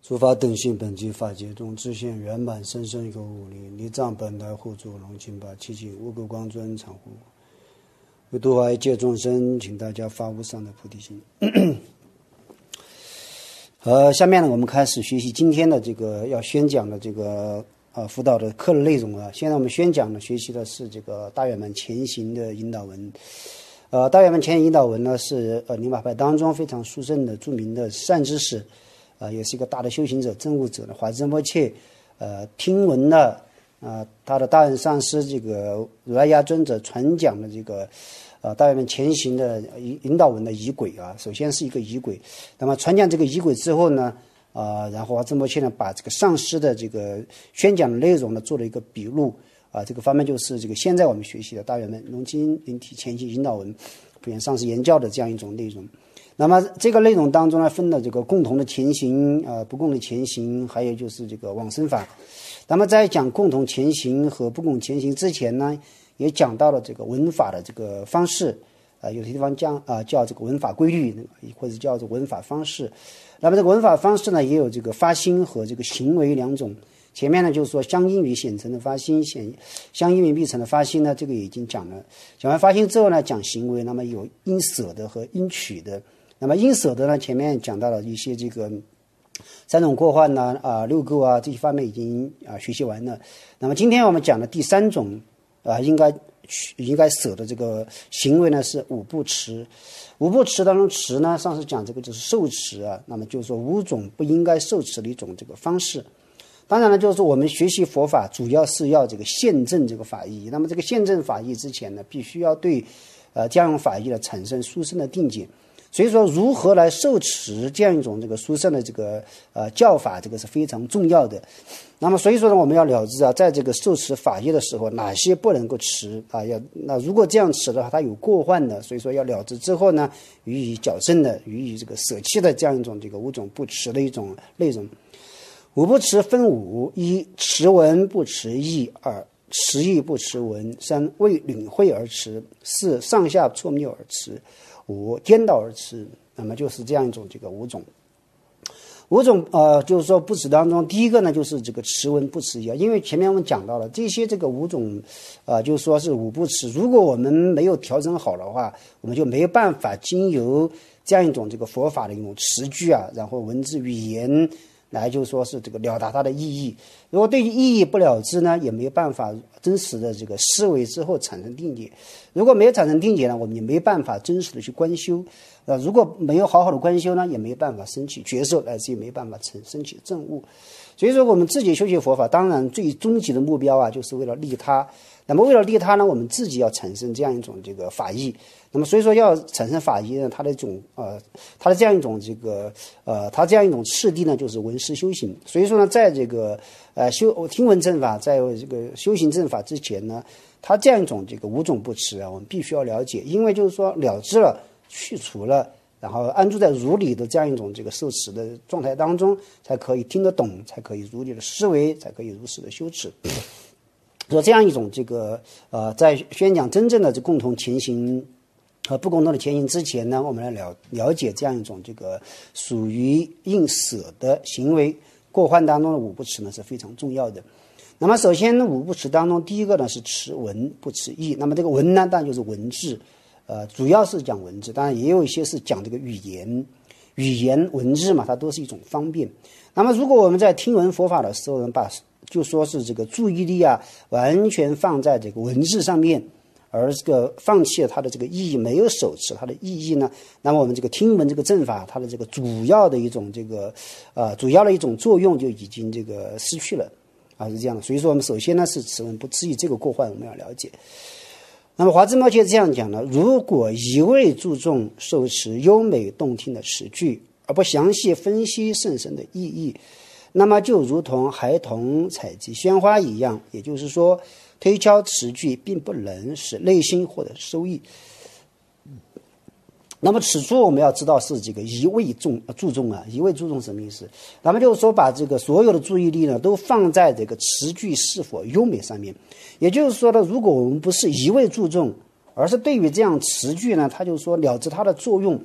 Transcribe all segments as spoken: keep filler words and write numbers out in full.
诸法等性本具法界中，自现圆满生生有无力，离障本来护助龙清法七情无垢光尊常护。为度化一切众生，请大家发无上的菩提心。呃，下面呢，我们开始学习今天的这个要宣讲的这个呃辅导的课的内容啊。现在我们宣讲呢，学习的是这个大圆满前行的引导文。呃，大圆满前行引导文呢，是呃灵法派当中非常殊胜的著名的善知识。啊、呃，也是一个大的修行者、证悟者的华兹仁波切，呃，听闻了啊、呃，他的大恩上师这个如来压尊者传讲的这个呃大圆满前行的引引导文的仪轨啊，首先是一个仪轨，那么传讲这个仪轨之后呢，啊、呃，然后华兹仁波切呢把这个上师的这个宣讲的内容呢做了一个笔录啊、呃，这个方面就是这个现在我们学习的大圆满龙清灵体前行引导文，普遍上师言教的这样一种内容。那么这个内容当中呢，分了这个共同的前行，呃，不共的前行，还有就是这个往生法。那么在讲共同前行和不共前行之前呢，也讲到了这个闻法的这个方式，啊、呃，有些地方讲啊、呃、叫这个闻法规律，或者叫做闻法方式。那么这个闻法方式呢，也有这个发心和这个行为两种。前面呢就是说相应于显成的发心，显相应于必成的发心呢，这个已经讲了。讲完发心之后呢，讲行为，那么有应舍的和应取的。那么应舍的呢，前面讲到了一些这个三种过患呐、啊、啊六垢啊这些方面已经啊学习完了。那么今天我们讲的第三种啊应该应该舍的这个行为呢是五不持。五不持当中持呢，上次讲这个就是受持啊，那么就是说五种不应该受持的一种这个方式。当然了，就是我们学习佛法主要是要这个现证这个法义。那么这个现证法义之前呢，必须要对呃这样用法义呢产生殊胜的定解。所以说，如何来受持这样一种这个殊胜的这个呃教法，这个是非常重要的。那么，所以说呢，我们要了知啊，在这个受持法业的时候，哪些不能够持啊？要那如果这样持的话，它有过患的，所以说要了知之后呢，予以矫正的，予以这个舍弃的这样一种这个五种不持的一种内容。五不持分五：一、持闻不持义；二、持义不持闻；三、为领会而持；四、上下错谬而持。五颠倒而持，那么就是这样一种这个五种。五种呃，就是说不持当中，第一个呢就是这个持闻不持义，因为前面我们讲到了这些这个五种，呃，就是说是五不持。如果我们没有调整好的话，我们就没有办法经由这样一种这个佛法的一种持句啊，然后文字语言来就说是这个了达它的意义。如果对于意义不了知呢，也没有办法真实的这个思维之后产生定解。如果没有产生定解呢，我们也没办法真实的去观修。呃，如果没有好好的观修呢，也没有办法升起觉受，乃至于没有办法成升起证悟。所以说，我们自己修习佛法，当然最终极的目标啊，就是为了利他。那么为了利他呢，我们自己要产生这样一种这个法义。那么所以说要产生法义呢，它的一种呃，它的这样一种这个呃，它这样一种次第呢，就是闻思修行。所以说呢，在这个呃修听闻正法，在这个修行正法之前呢，它这样一种这个五种不持啊，我们必须要了解，因为就是说了知了、去除了，然后安住在如理的这样一种这个受持的状态当中，才可以听得懂，才可以如理的思维，才可以如实的修持。说这样一种这个呃，在宣讲真正的这共同前行和不共同的前行之前呢，我们来了了解这样一种这个属于应舍的行为过患当中的五不持呢是非常重要的。那么首先呢，五不持当中，第一个呢是持闻不持义。那么这个闻呢，当然就是文字，呃，主要是讲文字，当然也有一些是讲这个语言，语言文字嘛，它都是一种方便。那么如果我们在听闻佛法的时候呢，把就说是这个注意力啊，完全放在这个文字上面，而这个放弃了它的这个意义，没有手持它的意义呢，那么我们这个听闻这个正法，它的这个主要的一种这个呃主要的一种作用就已经这个失去了啊，是这样的。所以说我们首先呢是持闻不持义这个过患我们要了解。那么华兹摩切这样讲呢，如果一味注重受持优美动听的词句，而不详细分析甚深的意义，那么就如同孩童采集鲜花一样，也就是说推敲词句并不能使内心获得收益。那么此处我们要知道是这个一味重注重啊，一味注重什么意思？那么就是说把这个所有的注意力呢都放在这个词句是否优美上面。也就是说呢，如果我们不是一味注重，而是对于这样词句呢，它就是说了知它的作用，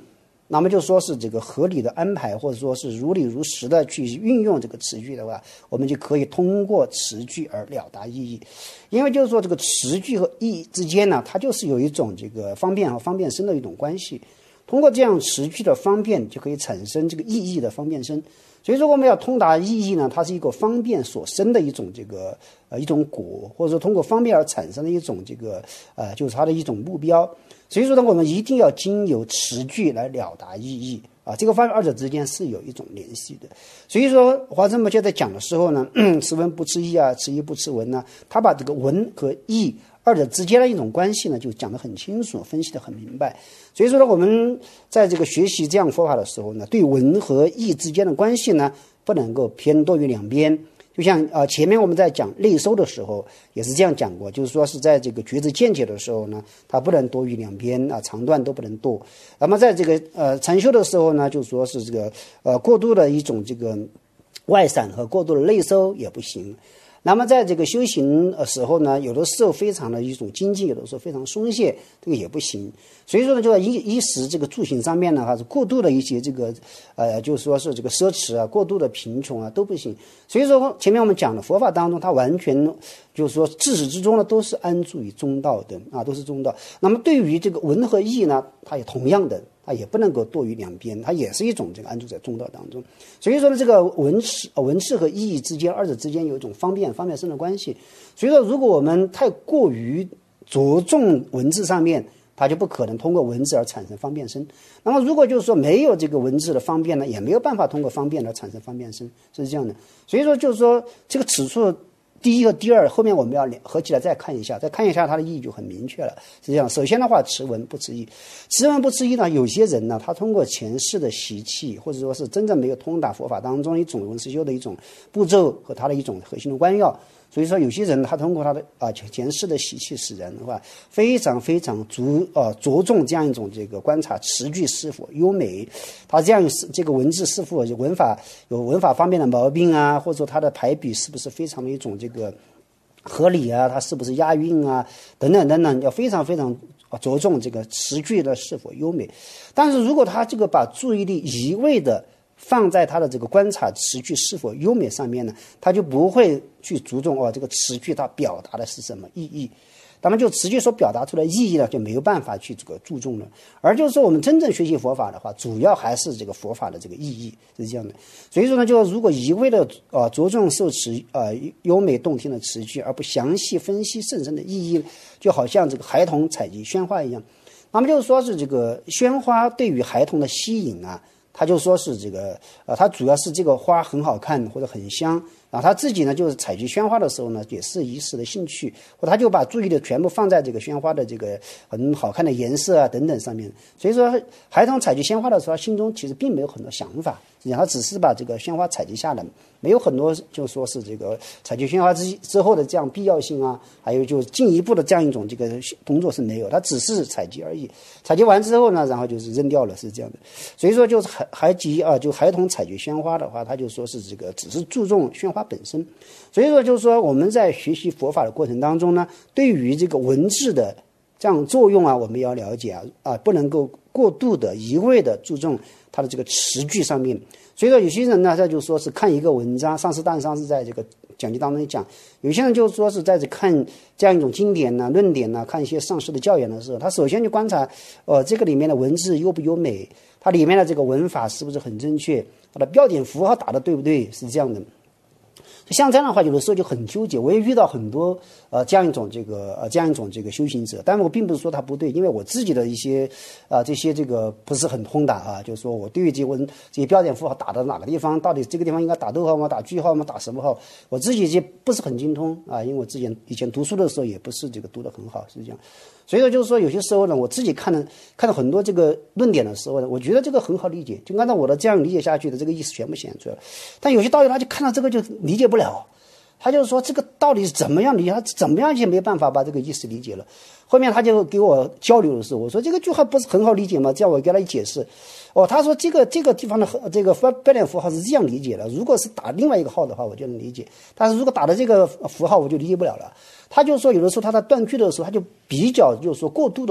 那么就说是这个合理的安排，或者说是如理如实的去运用这个词句的话，我们就可以通过词句而了达意义。因为就是说这个词句和意义之间呢，它就是有一种这个方便和方便生的一种关系。通过这样词句的方便，就可以产生这个意义的方便生。所以说我们要通达意义呢，它是一个方便所生的一种这个呃一种果，或者说通过方便而产生的一种这个呃就是它的一种目标。所以说呢，我们一定要经由词句来了达意义啊，这个方面二者之间是有一种联系的。所以说华生博士在讲的时候呢，词文不词义啊，词义不词文呢，他把这个文和义二者之间的一种关系呢，就讲得很清楚，分析得很明白。所以说呢，我们在这个学习这样佛法的时候呢，对文和义之间的关系呢，不能够偏多于两边。就像呃前面我们在讲内收的时候也是这样讲过，就是说是在这个觉知见解的时候呢，它不能多于两边啊，长短都不能多。那么在这个呃禅修的时候呢，就说是这个呃过度的一种这个外散和过度的内收也不行。那么在这个修行的时候呢，有的时候非常的一种精进，有的时候非常松懈，这个也不行。所以说呢，就在衣衣食这个住行上面呢，还是过度的一些这个呃，就是说是这个奢侈啊，过度的贫穷啊都不行。所以说前面我们讲的佛法当中，它完全就是说自始至终呢都是安住于中道的啊，都是中道。那么对于这个文和义呢，它也同样的。它也不能够多于两边，它也是一种这个安住在中道当中。所以说呢，这个文词文字和意义之间，二者之间有一种方便方便生的关系。所以说，如果我们太过于着重文字上面，它就不可能通过文字而产生方便生。那么如果就是说没有这个文字的方便呢，也没有办法通过方便而产生方便生，是这样的。所以说就是说这个此处第一和第二，后面我们要合起来再看一下，再看一下它的意义就很明确了。是这样，首先的话，词文不词义，词文不词义呢，有些人呢，他通过前世的习气，或者说是真正没有通达佛法当中一种文思修的一种步骤和它的一种核心的关要。所以说，有些人他通过他的啊前世的习气使然的话，非常非常着啊着重这样一种这个观察词句是否优美，他这样这个文字是否有文法有文法方面的毛病啊，或者说他的排比是不是非常的一种这个合理啊，它是不是押韵啊，等等等等，要非常非常着重这个词句的是否优美。但是如果他这个把注意力一味的放在他的这个观察词句是否优美上面呢，他就不会去注重哦这个词句它表达的是什么意义。那么就词句所表达出来的意义呢，就没有办法去这个注重了。而就是说我们真正学习佛法的话，主要还是这个佛法的这个意义，是这样的。所以说呢，就如果一味的呃着重受词呃优美动听的词句，而不详细分析甚深的意义，就好像这个孩童采集鲜花一样。那么就是说是这个鲜花对于孩童的吸引啊，他就说是这个呃，他主要是这个花很好看或者很香，然后他自己呢就是采集鲜花的时候呢，也是一时的兴趣，或他就把注意力全部放在这个鲜花的这个很好看的颜色啊等等上面。所以说，孩童采集鲜花的时候，他心中其实并没有很多想法，然后只是把这个鲜花采集下来，没有很多就说是这个采集鲜花之之后的这样必要性啊，还有就进一步的这样一种这个动作是没有，他只是采集而已。采集完之后呢，然后就是扔掉了，是这样的。所以说，就是孩孩集啊，就孩童采集鲜花的话，他就说是这个只是注重鲜花本身。所以说，就是说我们在学习佛法的过程当中呢，对于这个文字的这样作用啊，我们要了解啊啊，不能够过度的一味的注重它的这个词句上面。所以说有些人呢，他就说是看一个文章，上师大上是在这个讲记当中讲，有些人就说是在这看这样一种经典呢、论点呢，看一些上师的教言的时候，他首先就观察，呃，这个里面的文字优不优美，它里面的这个文法是不是很正确，它的标点符号打的对不对，是这样的。像这样的话，有的时候就很纠结。我也遇到很多呃这样一种这个呃这样一种这个修行者，但是我并不是说他不对，因为我自己的一些啊、呃、这些这个不是很通达啊，就是说我对于这文这些标点符号打到哪个地方，到底这个地方应该打逗号吗？打句号吗？打什么号？我自己也不是很精通啊，因为我之前以前读书的时候也不是这个读得很好，是这样。所以说就是说有些时候呢，我自己看了看了很多这个论点的时候呢，我觉得这个很好理解，就按照我的这样理解下去的这个意思全部显出来了。但有些道友他就看到这个就理解不了，他就说这个到底是怎么样理解，他怎么样也没办法把这个意思理解了。后面他就给我交流的时候，我说这个句号不是很好理解吗？叫我给他一解释，哦，他说这个这个地方的这个标点符号是这样理解的，如果是打另外一个号的话，我就能理解，但是如果打的这个符号我就理解不了了。他就说有的时候他在断句的时候，他就比较就是说过度的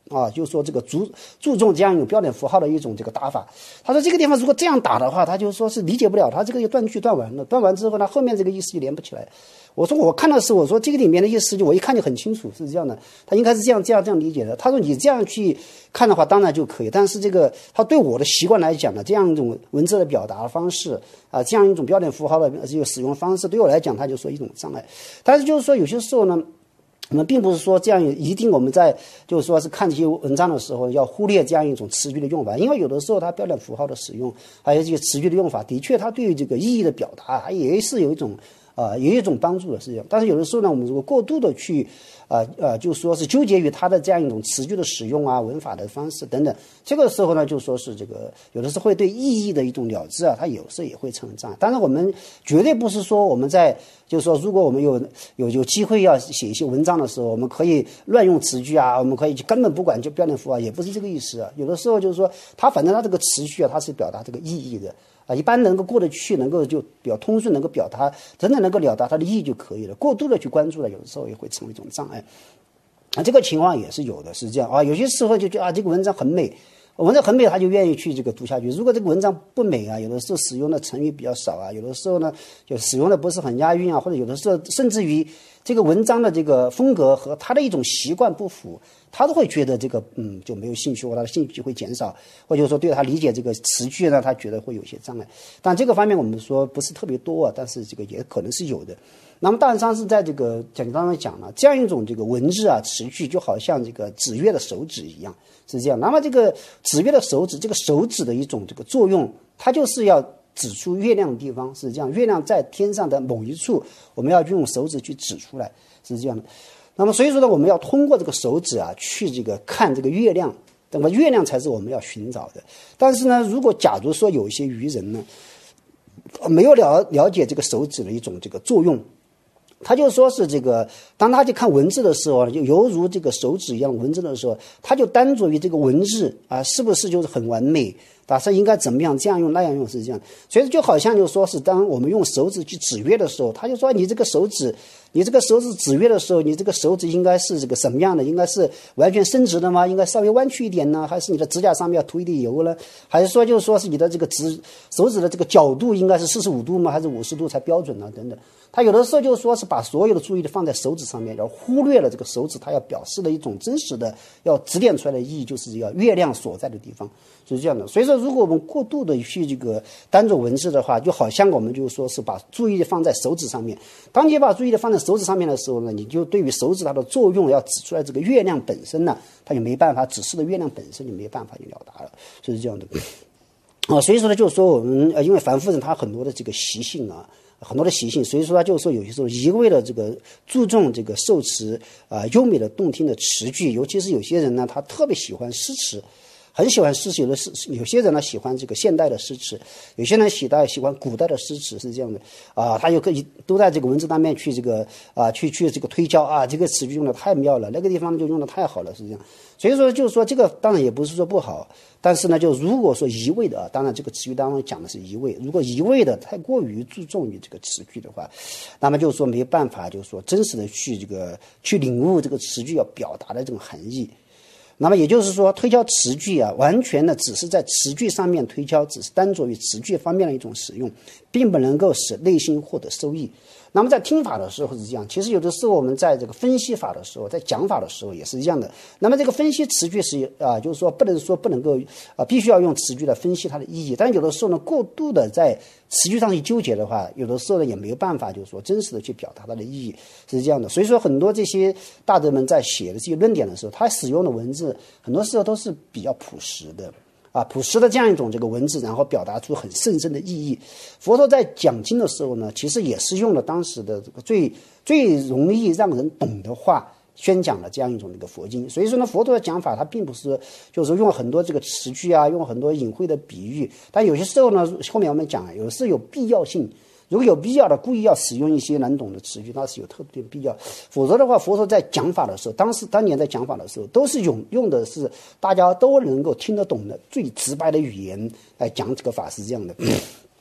啊，就是说这个注注重这样一种标点符号的一种这个打法。他说这个地方如果这样打的话，他就说是理解不了，他这个就断句断完了，断完之后呢，后面这个意思就连不起来。我说我看的是，我说这个里面的意思就我一看就很清楚是这样的，他应该是这样这样这样理解的。他说你这样去看的话，当然就可以，但是这个他对我的习惯来讲呢，这样一种文字的表达方式啊，这样一种标点符号的这个使用方式，对我来讲，他就说一种障碍。但是就是说有些时候呢。我们并不是说这样一定我们在就是说是看这些文章的时候要忽略这样一种词句的用法，因为有的时候它标点符号的使用，还有这些词句的用法，的确它对于这个意义的表达也是有一种啊、呃、有一种帮助的，是这样。但是有的时候呢，我们如果过度的去啊呃, 呃就说是纠结于它的这样一种词句的使用啊、文法的方式等等，这个时候呢，就说是这个有的时候会对意义的一种了知啊，它有时候也会成障碍。当然，我们绝对不是说我们在就是说，如果我们有有有机会要写一些文章的时候，我们可以乱用词句啊，我们可以根本不管就标点符号，也不是这个意思啊。有的时候就是说，它反正它这个词句啊，它是表达这个意义的啊，一般能够过得去，能够就比较通顺，能够表达真的能够表达它的意义就可以了。过度的去关注了，有的时候也会成为一种障碍啊。这个情况也是有的，是这样啊。有些时候就觉得啊，这个文章很美。文章很美，他就愿意去这个读下去。如果这个文章不美啊，有的时候使用的成语比较少啊，有的时候呢就使用的不是很押韵啊，或者有的时候甚至于这个文章的这个风格和他的一种习惯不符，他都会觉得这个嗯就没有兴趣，或他的兴趣会减少，或者说对他理解这个词句呢，他觉得会有些障碍。但这个方面我们说不是特别多啊，但是这个也可能是有的。那么大致上是在这个讲当中讲了，这样一种这个文字啊词句就好像这个指月的手指一样，是这样。那么这个指月的手指，这个手指的一种这个作用，它就是要指出月亮的地方，是这样。月亮在天上的某一处，我们要用手指去指出来，是这样的。那么所以说呢，我们要通过这个手指啊去这个看这个月亮，那么月亮才是我们要寻找的。但是呢，如果假如说有一些愚人呢，没有了了解这个手指的一种这个作用。他就说是这个，当他去看文字的时候，就犹如这个手指一样文字的时候，他就单着于这个文字啊，是不是就是很完美？打算应该怎么样这样用那样用是这样，所以就好像就说是当我们用手指去指月的时候，他就说你这个手指，你这个手指指月的时候，你这个手指应该是这个什么样的？应该是完全伸直的吗？应该稍微弯曲一点呢？还是你的指甲上面要涂一点油呢？还是说就是说是你的这个指手指的这个角度应该是四十五度吗？还是五十度才标准呢？等等。他有的时候就是说是把所有的注意力放在手指上面，然后忽略了这个手指它要表示的一种真实的要指点出来的意义，就是要月亮所在的地方，是这样的。所以说，如果我们过度的去这个单着文字的话，就好像我们就说是把注意力放在手指上面。当你把注意力放在手指上面的时候呢，你就对于手指它的作用要指出来这个月亮本身呢，它就没办法指示的月亮本身就没办法去了达了，就是这样的。啊，所以说呢，就是说我们呃，因为凡夫人他很多的这个习性啊。很多的习性，所以说他就是说有些时候一味的这个注重这个受词啊、呃、优美的动听的词句，尤其是有些人呢，他特别喜欢诗词，很喜欢诗词。有的是有些人呢喜欢这个现代的诗词，有些人喜欢喜欢古代的诗词，是这样的啊。他就可以都在这个文字当面去这个啊去去这个推敲啊，这个词句用的太妙了，那个地方就用的太好了，是这样。所以说就是说这个当然也不是说不好。但是呢，就如果说一味的啊，当然这个词句当中讲的是一味，如果一味的太过于注重于这个词句的话，那么就是说没办法，就是说真实的去这个去领悟这个词句要表达的这种含义。那么也就是说，推敲词句啊，完全的只是在词句上面推敲，只是单着于词句方面的一种使用，并不能够使内心获得收益。那么在听法的时候是这样，其实有的时候我们在这个分析法的时候，在讲法的时候也是一样的。那么这个分析词句是啊，就是说不能说不能够啊，必须要用词句来分析它的意义。但有的时候呢，过度的在词句上去纠结的话，有的时候呢也没有办法，就是说真实的去表达它的意义，是这样的。所以说很多这些大德们在写的这些论点的时候，他使用的文字很多时候都是比较朴实的。啊，朴实的这样一种这个文字，然后表达出很甚深的意义。佛陀在讲经的时候呢，其实也是用了当时的这个最最容易让人懂的话宣讲了这样一种这个佛经。所以说呢，佛陀的讲法他并不是就是说用很多这个词句啊，用很多隐晦的比喻，但有些时候呢，后面我们讲，有的是有必要性。如果有必要的，故意要使用一些难懂的词句，那是有特别必要。否则的话，佛陀在讲法的时候，当时当年在讲法的时候，都是用用的是大家都能够听得懂的最直白的语言来讲这个法，是这样的。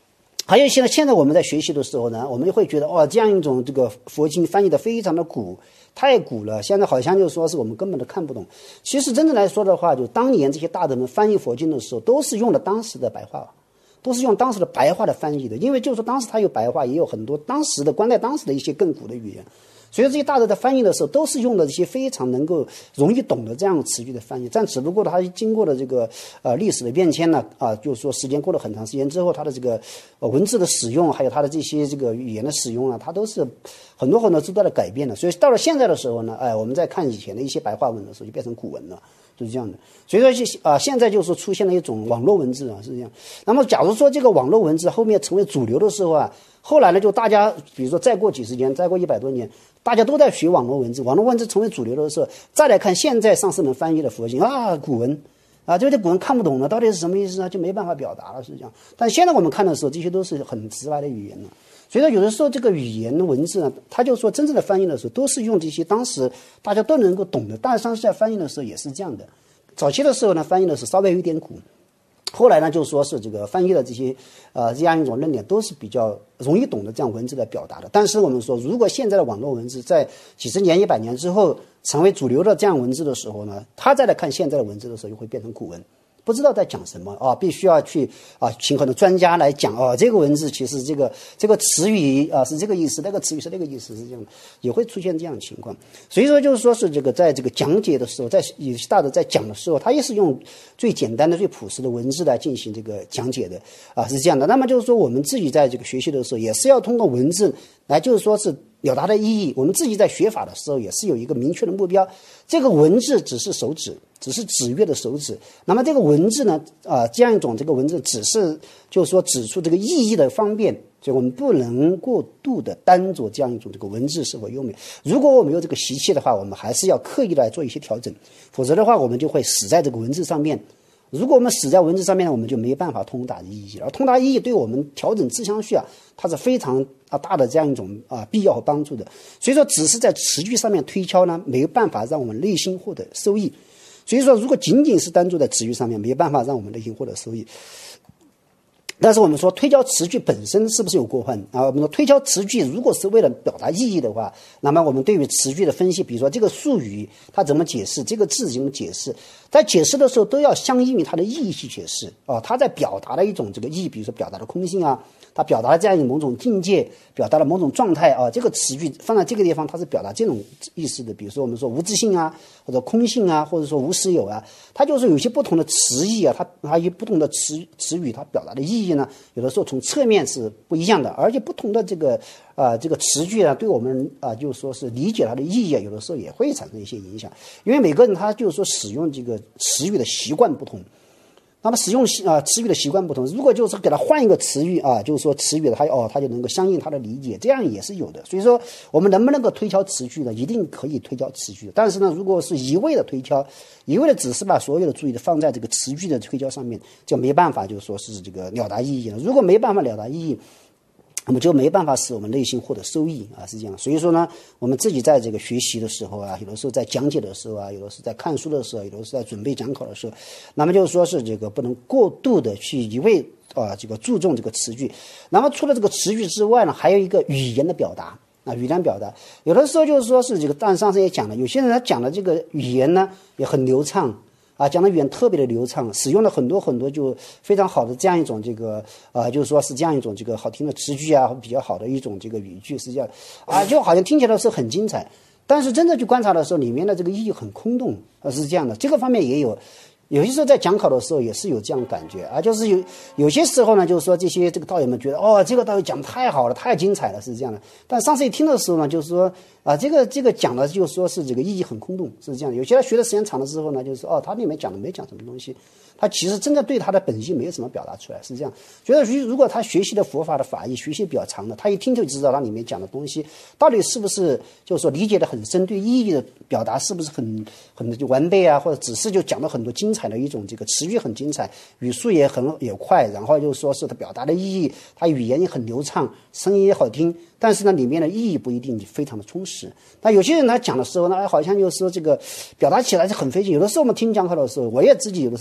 还有现在现在我们在学习的时候呢，我们会觉得哦，这样一种这个佛经翻译的非常的古，太古了，现在好像就说是我们根本都看不懂。其实真正来说的话，就当年这些大德们翻译佛经的时候，都是用的当时的白话，都是用当时的白话的翻译的，因为就是说当时他有白话，也有很多当时的关在当时的一些更古的语言。所以这些大德在翻译的时候，都是用的一些非常能够容易懂的这样词句的翻译，但只不过它经过了这个呃历史的变迁呢，啊，就是说时间过了很长时间之后，它的这个呃文字的使用，还有它的这些这个语言的使用啊，它都是很多很多都在改变的。所以到了现在的时候呢，哎，我们在看以前的一些白话文的时候，就变成古文了。就是这样的，所以说啊、呃，现在就是出现了一种网络文字啊，是这样。那么，假如说这个网络文字后面成为主流的时候啊，后来呢，就大家比如说再过几十年，再过一百多年，大家都在学网络文字，网络文字成为主流的时候，再来看现在上师们翻译的佛经啊，古文啊，这些古文看不懂了，到底是什么意思呢？就没办法表达了，是这样。但现在我们看的时候，这些都是很直白的语言了。所以说，有的时候这个语言的文字呢，他就说真正的翻译的时候，都是用这些当时大家都能够懂的。但是上师在翻译的时候也是这样的。早期的时候呢，翻译的是稍微有点苦，后来呢，就说是这个翻译的这些呃这样一种论点都是比较容易懂的这样文字的表达的。但是我们说，如果现在的网络文字在几十年、一百年之后成为主流的这样文字的时候呢，他再来看现在的文字的时候，就会变成古文。不知道在讲什么啊，必须要去啊，请很多专家来讲哦，这个文字其实这个这个词语啊是这个意思，那个词语是那个意思，是这样的，也会出现这样的情况。所以说，就是说是这个在这个讲解的时候，在有些大的在讲的时候，他也是用最简单的、最朴实的文字来进行这个讲解的啊，是这样的。那么就是说，我们自己在这个学习的时候，也是要通过文字来，就是说是表达的意义。我们自己在学法的时候，也是有一个明确的目标。这个文字只是手指，只是指月的手指。那么这个文字呢，啊、呃，这样一种这个文字，只是就是说指出这个意义的方便。所以我们不能过度的单着这样一种这个文字是否优美。如果我们有这个习气的话，我们还是要刻意来做一些调整，否则的话，我们就会死在这个文字上面。如果我们死在文字上面呢，我们就没办法通达意义了。而通达意义对我们调整自相续啊，它是非常啊大的这样一种啊必要和帮助的。所以说，只是在词句上面推敲呢，没有办法让我们内心获得收益。所以说，如果仅仅是单注在词句上面，没有办法让我们内心获得收益。但是我们说推敲词句本身是不是有过分啊？我们说推敲词句如果是为了表达意义的话，那么我们对于词句的分析，比如说这个术语它怎么解释，这个字怎么解释，在解释的时候都要相应于它的意义去解释啊。它在表达的一种这个意义，比如说表达的空性啊，它表达了这样一种某种境界，表达了某种状态啊。这个词句放在这个地方，它是表达这种意思的。比如说我们说无自性啊，或者空性啊，或者说无实有啊，它就是有些不同的词义啊，它它有不同的词词语，它表达的意义呢，有的时候从侧面是不一样的，而且不同的这个啊、呃、这个词句啊，对我们啊、呃、就是说是理解它的意义啊，有的时候也会产生一些影响，因为每个人他就是说使用这个词语的习惯不同。那么使用啊、呃、词语的习惯不同，如果就是给他换一个词语啊，就是说词语的他哦，他就能够相应他的理解，这样也是有的。所以说我们能不能够推敲词句呢？一定可以推敲词句，但是呢，如果是一味的推敲，一味的只是把所有的注意力放在这个词句的推敲上面，就没办法，就是说是这个了达意义了。如果没办法了达意义，那么就没办法使我们内心获得收益啊，是这样。所以说呢，我们自己在这个学习的时候啊，有的时候在讲解的时候啊，有的是在看书的时候，有的是在准备讲考的时候，那么就是说是这个不能过度的去一味啊这个注重这个词句。那么除了这个词句之外呢，还有一个语言的表达啊，语言表达，有的时候就是说是这个，当然上次也讲了，有些人他讲的这个语言呢也很流畅。啊，讲的语言特别的流畅，使用了很多很多就非常好的这样一种这个啊，就是说是这样一种这个好听的词句啊，比较好的一种这个语句，是这样啊，就好像听起来是很精彩，但是真的去观察的时候，里面的这个意义很空洞啊，是这样的。这个方面也有。有些时候在讲考的时候也是有这样的感觉啊，就是有有些时候呢，就是说这些这个道友们觉得哦，这个道友讲的太好了，太精彩了，是这样的。但上次一听的时候呢，就是说啊，这个这个讲的就是说是这个意义很空洞，是这样的。有些人学的时间长了之后呢，就是说哦，他里面讲的没讲什么东西，他其实真的对他的本意没有什么表达出来，是这样。觉得如果他学习的佛法的法义学习比较长的，他一听就知道他里面讲的东西到底是不是就是说理解的很深，对意义的表达是不是很很就完备啊，或者只是就讲了很多精彩的一种这个词语很精彩，语速也很也快，然后就是说是他表达的意义，他语言也很流畅，声音也好听，但是呢里面的意义不一定非常的充实。那有些人他讲的时候呢，好像就是说这个表达起来是很费劲。有的时候我们听讲课的时候，我也自己有的时候讲讲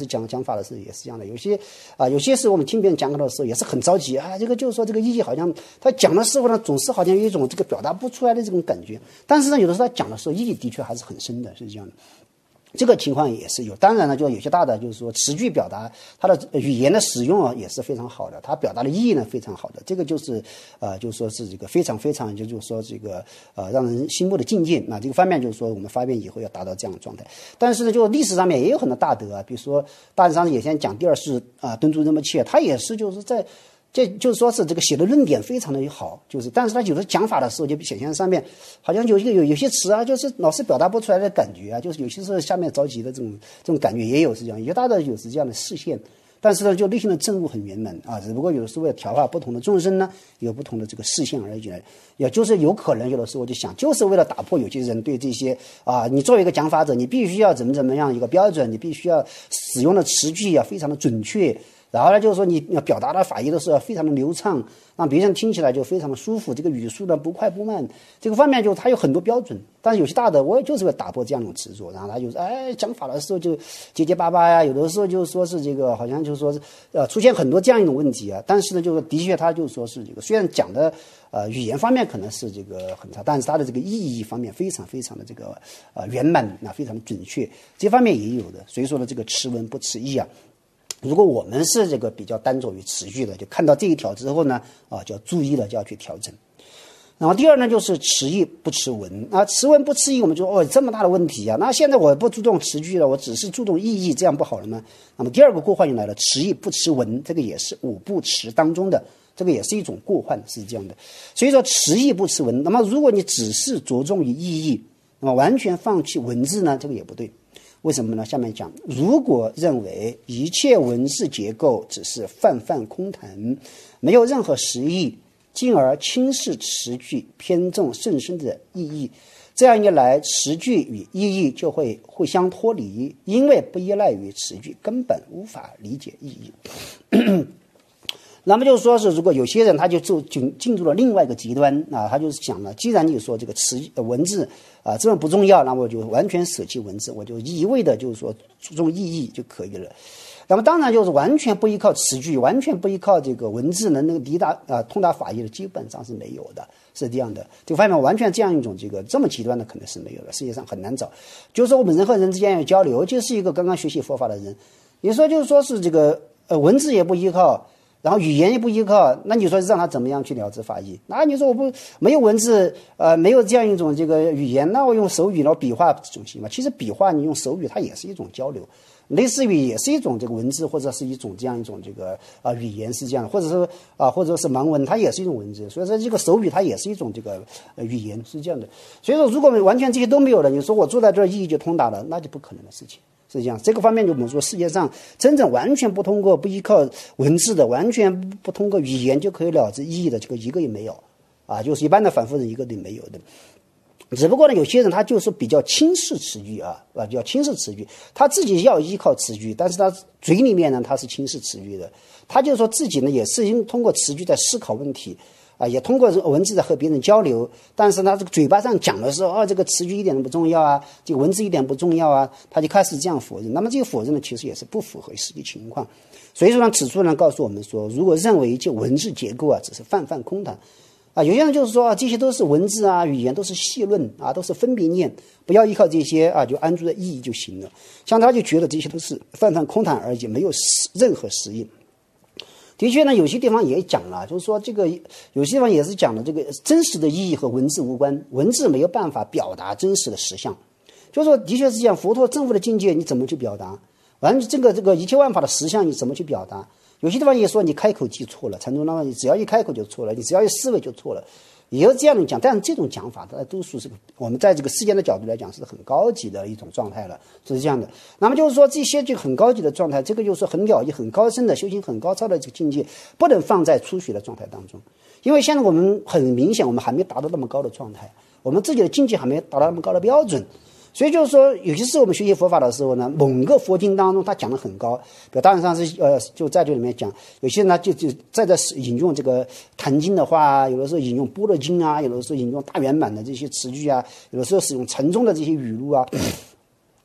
法的时候也是这样的，有些啊、呃、有些时候我们听别人讲课的时候也是很着急啊，这个就是说这个意义好像他讲的时候呢，总是好像有一种这个表达不出来的这种感觉，但是呢，有的时候他讲的时候意义的确还是很深的，是这样的。这个情况也是有，当然呢，就有些大的就是说词句表达，它的语言的使用啊也是非常好的，它表达的意义呢非常好的，这个就是呃，就是说是这个非常非常，就就是说这个呃让人心目的境界。那这个方面就是说我们发愿以后要达到这样的状态。但是呢，就历史上面也有很多大德啊，比如说大智上师也先讲第二世啊敦珠仁波切，他也是就是在。这就是说是这个写的论点非常的好，就是但是他有的讲法的时候就显现上面好像有一个有有些词啊，就是老是表达不出来的感觉啊，就是有些时候下面着急的这种这种感觉也有是这样，有大的有是这样的视线，但是呢，就内心的证悟很圆满啊，只不过有的时候为了调化不同的众生呢，有不同的这个视线而已，也就是有可能有的时候我就想，就是为了打破有些人对这些啊，你作为一个讲法者，你必须要怎么怎么样一个标准，你必须要使用的词句要非常的准确。然后呢，就是说你要表达的法义的时候非常的流畅，让别人听起来就非常的舒服。这个语速呢不快不慢，这个方面就它有很多标准。但是有些大的，我也就是为打破这样一种执着，然后他就是哎讲法的时候就结结巴巴呀，有的时候就说是这个好像就是说是呃出现很多这样一种问题啊。但是呢，就是的确他就说是这个虽然讲的呃语言方面可能是这个很差，但是他的这个意义方面非常非常的这个呃圆满啊，非常的准确，这方面也有的。所以说呢，这个持文不持义啊。如果我们是这个比较单着于词句的，就看到这一条之后呢，啊，就要注意了，就要去调整。然后第二呢，就是持义不持文啊，持文不持义，我们就哦这么大的问题啊，那现在我不注重词句了，我只是注重意义，这样不好了吗？那么第二个过患就来了，持义不持文，这个也是五不持当中的，这个也是一种过患，是这样的。所以说持义不持文，那么如果你只是着重于意义，那么完全放弃文字呢，这个也不对。为什么呢？下面讲，如果认为一切文字结构只是泛泛空谈，没有任何实义，进而轻视词句，偏重甚深的意义，这样一来，词句与意义就会互相脱离，因为不依赖于词句，根本无法理解意义。那么就是说是，如果有些人他就就进进入了另外一个极端啊，他就是想了，既然你说这个词文字啊这么不重要，那么我就完全舍弃文字，我就一味的就是说注重意义就可以了。那么当然就是完全不依靠词句，完全不依靠这个文字能那个抵达啊通达法义的，基本上是没有的，是这样的。这个方面完全这样一种这个这么极端的可能是没有的，世界上很难找。就是说我们人和人之间要交流，就是一个刚刚学习佛法的人，你说就是说是这个呃文字也不依靠。然后语言也不依靠，那你说让他怎么样去了知法义？那你说我不没有文字，呃，没有这样一种这个语言，那我用手语了笔画总行嘛？其实笔画你用手语，它也是一种交流，类似于也是一种这个文字，或者是一种这样一种这个啊、呃、语言是这样，或者是啊、呃、或者是盲文，它也是一种文字。所以说这个手语它也是一种这个呃语言是这样的。所以说如果完全这些都没有了，你说我坐在这儿意义就通达了，那就不可能的事情。是这样，这个方面就我们说，世界上真正完全不通过、不依靠文字的，完全不通过语言就可以了知意义的，这个一个也没有，啊，就是一般的反复人一个都没有的。只不过呢，有些人他就是比较轻视词句啊，啊，比较轻视词句，他自己要依靠词句，但是他嘴里面呢他是轻视词句的，他就说自己呢也是通过词句在思考问题。啊，也通过文字在和别人交流，但是他这个嘴巴上讲的时候，哦，这个词句一点都不重要啊，这个文字一点不重要啊，他就开始这样否认。那么这个否认呢，其实也是不符合实际情况。所以说呢，此处呢告诉我们说，如果认为一切文字结构啊只是泛泛空谈，啊，有些人就是说啊，这些都是文字啊，语言都是细论啊，都是分别念，不要依靠这些啊，就安住在意义就行了。像他就觉得这些都是泛泛空谈而已，没有任何实义。的确呢，有些地方也讲了，就是说这个有些地方也是讲的这个真实的意义和文字无关，文字没有办法表达真实的实相。就是说，的确是这样，佛陀证悟的境界你怎么去表达？完这个这个一切万法的实相你怎么去表达？有些地方也说你开口记错了，禅宗那你只要一开口就错了，你只要一思维就错了。也有这样的讲，但是这种讲法，它都属是我们在这个世间的角度来讲是很高级的一种状态了，就是这样的。那么就是说，这些就很高级的状态，这个就是很了义、很高深的修行、很高超的这个境界，不能放在初学的状态当中，因为现在我们很明显，我们还没达到那么高的状态，我们自己的境界还没达到那么高的标准。所以就是说，有些时候我们学习佛法的时候呢，某个佛经当中他讲的很高，比如大圆上是呃就在这里面讲，有些人呢就就在这引用这个坛经的话，有的时候引用般若经啊，有的时候引用大圆满的这些词句啊，有的时候使用禅宗的这些语录啊。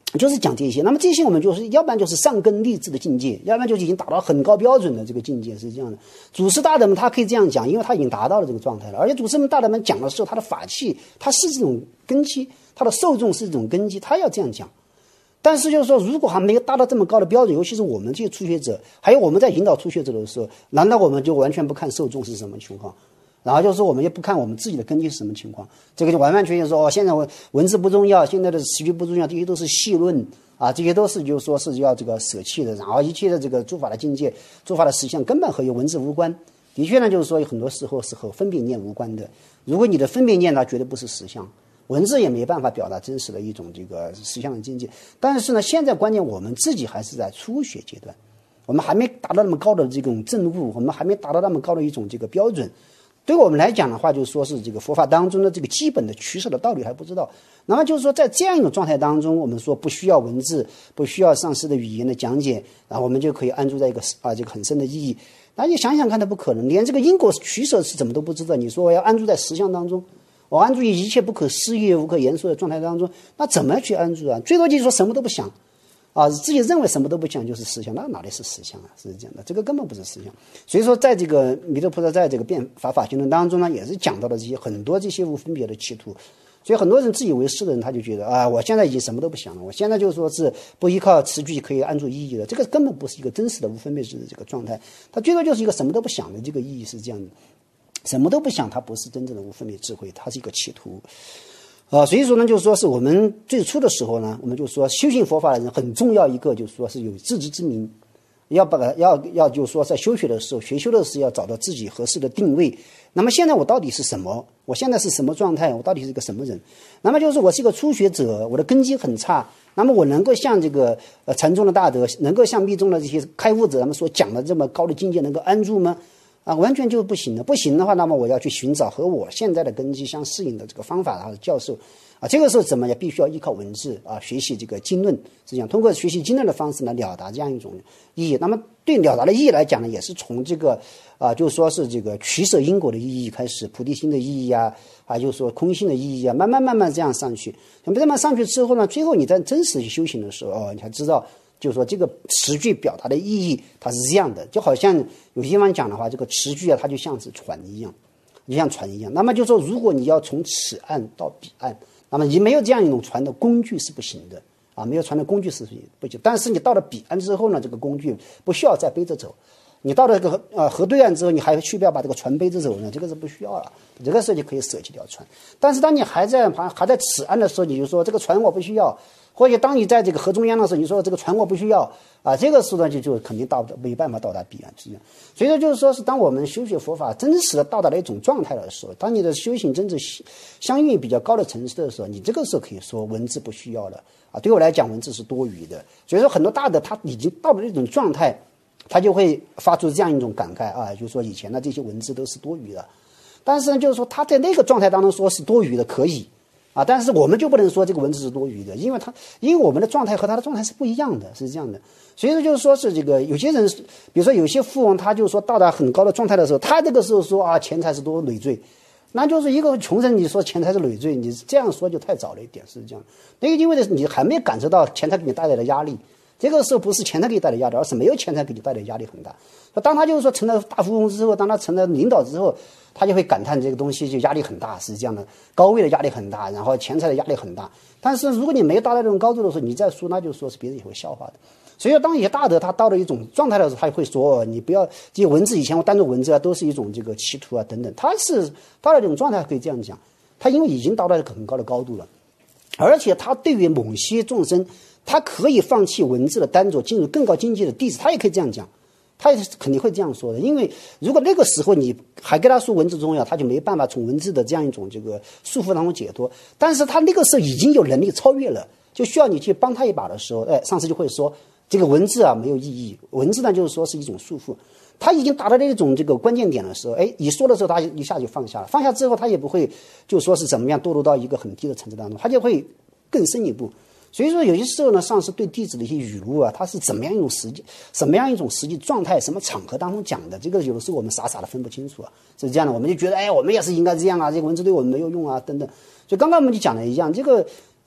就是讲这些。那么这些我们就是要不然就是上根立志的境界，要不然就是已经达到很高标准的这个境界，是这样的。祖师大德们他可以这样讲，因为他已经达到了这个状态了，而且祖师们大德们讲的时候，他的法器他是这种根基，他的受众是这种根基，他要这样讲。但是就是说，如果还没有达到这么高的标准，尤其是我们这些初学者，还有我们在引导初学者的时候，难道我们就完全不看受众是什么情况？然后就是说，我们也不看我们自己的根基是什么情况？这个就完完全全说，哦，现在文字不重要，现在的词句不重要，这些都是戏论啊，这些都是就是说是要这个舍弃的。然后一切的这个诸法的境界、诸法的实相根本和有文字无关。的确呢，就是说很多时候是和分别念无关的。如果你的分别念呢，绝对不是实相。文字也没办法表达真实的一种这个实相的境界，但是呢，现在关键我们自己还是在初学阶段，我们还没达到那么高的这种证悟，我们还没达到那么高的一种这个标准。对我们来讲的话，就是说是这个佛法当中的这个基本的取舍的道理还不知道。那么就是说，在这样一种状态当中，我们说不需要文字，不需要上师的语言的讲解，然后我们就可以安住在一个啊这个很深的意义。那你想想看，它不可能，连这个因果取舍是怎么都不知道。你说我要安住在实相当中，我安住于一切不可思议、无可言说的状态当中，那怎么去安住啊？最多就是说什么都不想，啊，自己认为什么都不想就是实相，那哪里是实相啊？是这样的，这个根本不是实相。所以说，在这个弥勒菩萨在这个变法法行论当中呢，也是讲到了这些很多这些无分别的企图。所以很多人自以为是的人，他就觉得啊，我现在已经什么都不想了，我现在就说是不依靠词句可以安住意义的，这个根本不是一个真实的无分别智的这个状态，它最多就是一个什么都不想的这个意义是这样的。什么都不想，它不是真正的无分别智慧，它是一个企图，啊、呃，所以说呢，就是说是我们最初的时候呢，我们就说修行佛法的人很重要一个，就是说是有自知之明，要把要要就是说在修学的时候，学修的时候要找到自己合适的定位。那么现在我到底是什么？我现在是什么状态？我到底是一个什么人？那么就是我是一个初学者，我的根基很差。那么我能够像这个呃禅宗的大德，能够像密宗的这些开悟者他们所讲的这么高的境界，能够安住吗？啊，完全就不行了。不行的话，那么我要去寻找和我现在的根基相适应的这个方法，然后教授啊，这个时候怎么也必须要依靠文字啊，学习这个经论，实际上通过学习经论的方式呢，了达这样一种意义。那么对了达的意义来讲呢，也是从这个啊，就是说是这个取舍因果的意义开始，菩提心的意义啊，啊，就是说空性的意义啊，慢慢慢慢这样上去。那么慢慢上去之后呢，最后你在真实去修行的时候，哦，你才知道。就是说，这个词句表达的意义，它是这样的，就好像有些地方讲的话，这个词句啊，它就像是船一样，就像船一样。那么就说，如果你要从此岸到彼岸，那么你没有这样一种船的工具是不行的啊，没有船的工具是不行。但是你到了彼岸之后呢，这个工具不需要再背着走。你到了这个呃河对岸之后，你还需不要把这个船背着走呢？这个是不需要了，这个时候就可以舍弃掉船。但是当你还在还在此岸的时候，你就说这个船我不需要。或者当你在这个河中央的时候，你说这个船我不需要啊，这个时候呢就就肯定到没办法到达彼岸，是这样。所以说就是说是当我们修学佛法真实的到达了一种状态的时候，当你的修行真正相应比较高的层次的时候，你这个时候可以说文字不需要了啊。对我来讲，文字是多余的。所以说很多大的他已经到了这种状态，他就会发出这样一种感慨啊，就是说以前的这些文字都是多余的。但是呢，就是说他在那个状态当中说是多余的可以。啊，但是我们就不能说这个文字是多余的，因为它因为我们的状态和他的状态是不一样的，是这样的。所以说就是说是这个有些人，比如说有些富翁，他就是说到达很高的状态的时候，他这个时候说啊钱财是多累赘，那就是一个穷人，你说钱财是累赘，你这样说就太早了一点，是这样。那个因为你还没感受到钱财给你带来的压力，这个时候不是钱财给你带来压力，而是没有钱财给你带来压力很大。当他就是说成了大富翁之后，当他成了领导之后，他就会感叹这个东西就压力很大，是这样的，高位的压力很大，然后钱财的压力很大。但是如果你没有达到这种高度的时候，你再说，那就说是别人也会笑话的。所以当一些大德他到了一种状态的时候，他会说你不要这些文字，以前我当做文字啊都是一种这个企图啊等等。他是到了这种状态可以这样讲，他因为已经达到一个很高的高度了，而且他对于某些众生，他可以放弃文字的单着，进入更高境界的弟子，他也可以这样讲。他也肯定会这样说的，因为如果那个时候你还跟他说文字重要，他就没办法从文字的这样一种这个束缚当中解脱。但是他那个时候已经有能力超越了，就需要你去帮他一把的时候，哎，上师就会说这个文字啊没有意义，文字呢就是说是一种束缚。他已经达到那种这个关键点的时候，哎，你说的时候他一下就放下了，放下之后他也不会就说是怎么样堕落到一个很低的层次当中，他就会更深一步。所以说有些时候呢，上师对弟子的一些语录啊，它是怎么样一种实际什么样一种实际状态，什么场合当中讲的，这个有的时候我们傻傻的分不清楚啊，是这样的。我们就觉得哎，我们也是应该这样啊，这个文字对我们没有用啊等等。就刚刚我们就讲的一样，这个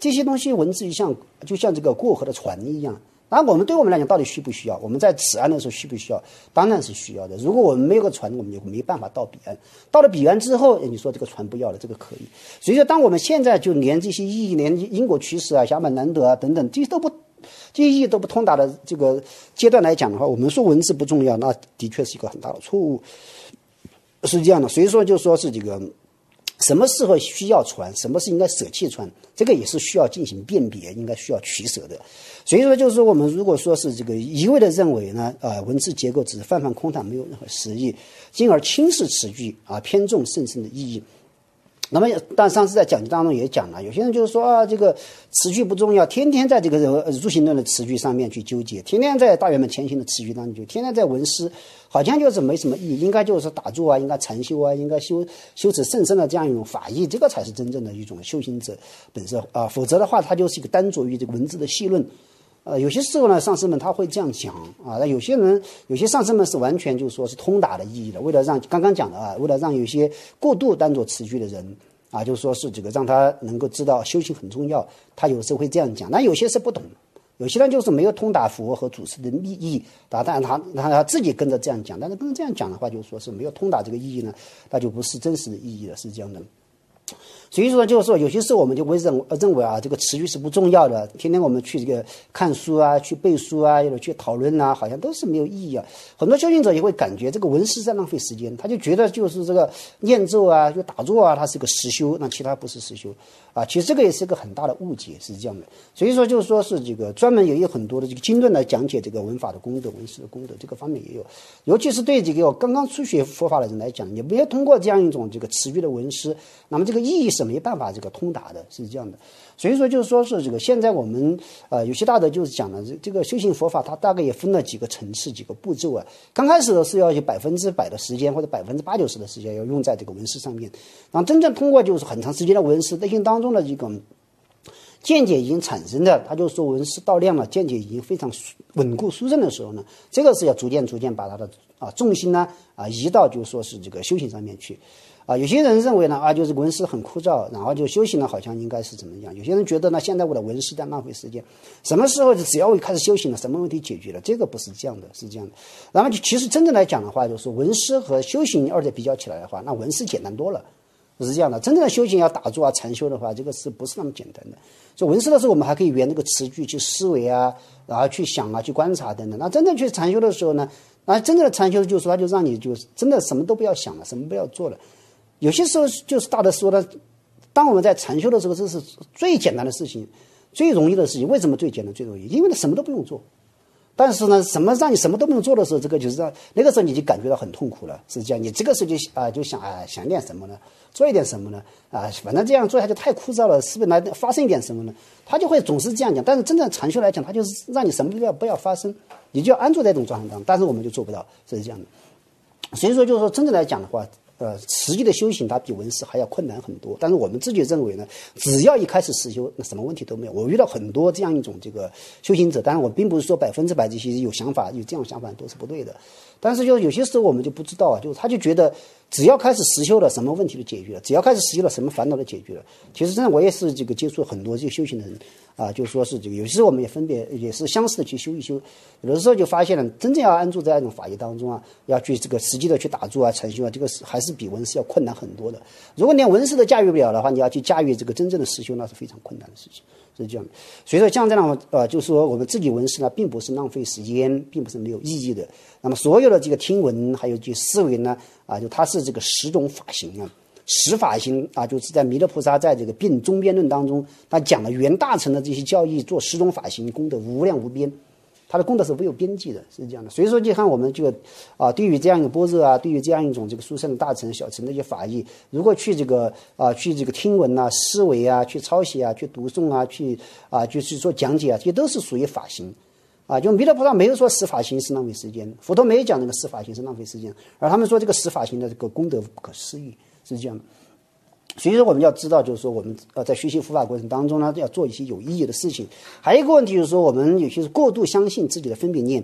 这些东西文字就像就像这个过河的船一样。当然，我们对我们来讲到底需不需要？我们在此岸的时候需不需要？当然是需要的。如果我们没有个船，我们就没办法到彼岸。到了彼岸之后，你说这个船不要了，这个可以。所以说，当我们现在就连这些意义，连因果趋势啊、暇满难得啊等等，这些都不，这些意义都不通达的这个阶段来讲的话，我们说文字不重要，那的确是一个很大的错误。是这样的，所以说就说是这个。什么时候需要传，什么是应该舍弃传，这个也是需要进行辨别，应该需要取舍的。所以说，就是说我们如果说是这个一味的认为呢，啊、呃，文字结构只是泛泛空谈，没有任何实义，进而轻视词句啊，偏重甚深的意义。那么，但上次在讲解当中也讲了，有些人就是说啊，这个词句不重要，天天在这个入行论的词句上面去纠结，天天在大圆满前行的词句当中，天天在文思，好像就是没什么意义。应该就是打坐啊，应该禅修啊，应该修修持甚深的这样一种法义，这个才是真正的一种修行者本身啊。否则的话，它就是一个单着于这个文字的细论。呃，有些时候呢，上师们他会这样讲啊，那有些人，有些上师们是完全就是说是通达的意义的，为了让刚刚讲的啊，为了让有些过度当作词句的人啊，就说是这个让他能够知道修行很重要，他有时候会这样讲。那有些是不懂，有些人就是没有通达佛和祖师的意义，当然他他他自己跟着这样讲，但是跟着这样讲的话，就是说是没有通达这个意义呢，那就不是真实的意义了，是这样的。所以说，就是说，有些时候我们就会认认为啊，这个词句是不重要的。天天我们去这个看书啊，去背书啊，去讨论啊，好像都是没有意义啊。很多修行者也会感觉这个文思在浪费时间，他就觉得就是这个念咒啊，就打坐啊，它是个实修，那其他不是实修啊。其实这个也是一个很大的误解，是这样的。所以说，就是说是这个专门也有很多的这个经论来讲解这个文法的功德、文思的功德，这个方面也有。尤其是对这个刚刚初学佛法的人来讲，你没有通过这样一种这个词句的文思，那么这个意义是没办法这个通达的，是这样的。所以说就是说是这个现在我们呃有些大德就是讲了这这个修行佛法，它大概也分了几个层次、几个步骤啊。刚开始的是要有百分之百的时间或者百分之八九十的时间要用在这个文思上面，然后真正通过就是很长时间的文思，内心当中的这个见解已经产生的，他就说文思到量了，见解已经非常稳固殊胜的时候呢，这个是要逐渐逐渐把他的啊重心呢啊移到就说是这个修行上面去。啊，有些人认为呢，啊，就是文思很枯燥，然后就修行呢，好像应该是怎么样？有些人觉得呢，现在我的文思在浪费时间，什么时候只要我开始修行了，什么问题解决了？这个不是这样的，是这样的。然后其实真正来讲的话，就是文思和修行二者比较起来的话，那文思简单多了，是这样的。真正的修行要打坐啊、禅修的话，这个是不是那么简单的？所以文思的时候，我们还可以圆那个词句去思维啊，然后去想啊、去观察等等。那真正去禅修的时候呢，那真正的禅修就是说，他就让你就是真的什么都不要想了，什么不要做了。有些时候就是大德说的，当我们在禅修的时候，这是最简单的事情，最容易的事情。为什么最简单、最容易？因为你什么都不用做。但是呢，什么让你什么都不用做的时候，这个就是让那个时候你就感觉到很痛苦了，是这样。你这个时候就啊、呃、就想啊想点什么呢？做一点什么呢？啊，反正这样做下去太枯燥了，是不是来发生一点什么呢？他就会总是这样讲。但是真正禅修来讲，他就是让你什么都要不要发生，你就要安住在这种状态当中。但是我们就做不到，是这样的。所以说，就是说真正来讲的话。呃，实际的修行它比文思还要困难很多，但是我们自己认为呢，只要一开始实修，那什么问题都没有。我遇到很多这样一种这个修行者，当然我并不是说百分之百这些有想法有这样想法都是不对的，但是就有些时候我们就不知道啊，就是他就觉得只要开始实修了，什么问题都解决了；只要开始实修了，什么烦恼都解决了。其实真的我也是这个接触很多这个修行的人啊，就说是这个有些时候我们也分别也是相似的去修一修，有的时候就发现了，真正要安住在一种法义当中啊，要去这个实际的去打坐啊、禅修啊，这个是还是比文思要困难很多的。如果连文思都驾驭不了的话，你要去驾驭这个真正的实修，那是非常困难的事情，是这样的。所以说像这样呃，就是说我们自己文思呢，并不是浪费时间，并不是没有意义的。那么所有的这个听闻还有这思维呢，啊，就它是这个十种法行啊。十法行啊，就是在弥勒菩萨在这个辩中辩论当中，他讲了袁大乘的这些教义，做十种法行，功德无量无边，他的功德是没有边际的，是这样的。所以说，就看我们这个啊，对于这样一个般若啊，对于这样一种这个殊胜的大乘、小乘的一些法义，如果去这个啊，去这个听闻啊、思维啊、去抄写啊、去读诵啊、去啊，就是做讲解啊，这些都是属于法行。啊，就弥勒菩萨没有说十法行是浪费时间，佛陀没有讲那个十法行是浪费时间，而他们说这个十法行的这个功德不可思议，是这样的。所以说我们要知道，就是说我们呃在学习佛法过程当中呢，要做一些有意义的事情。还有一个问题就是说，我们有些是过度相信自己的分别念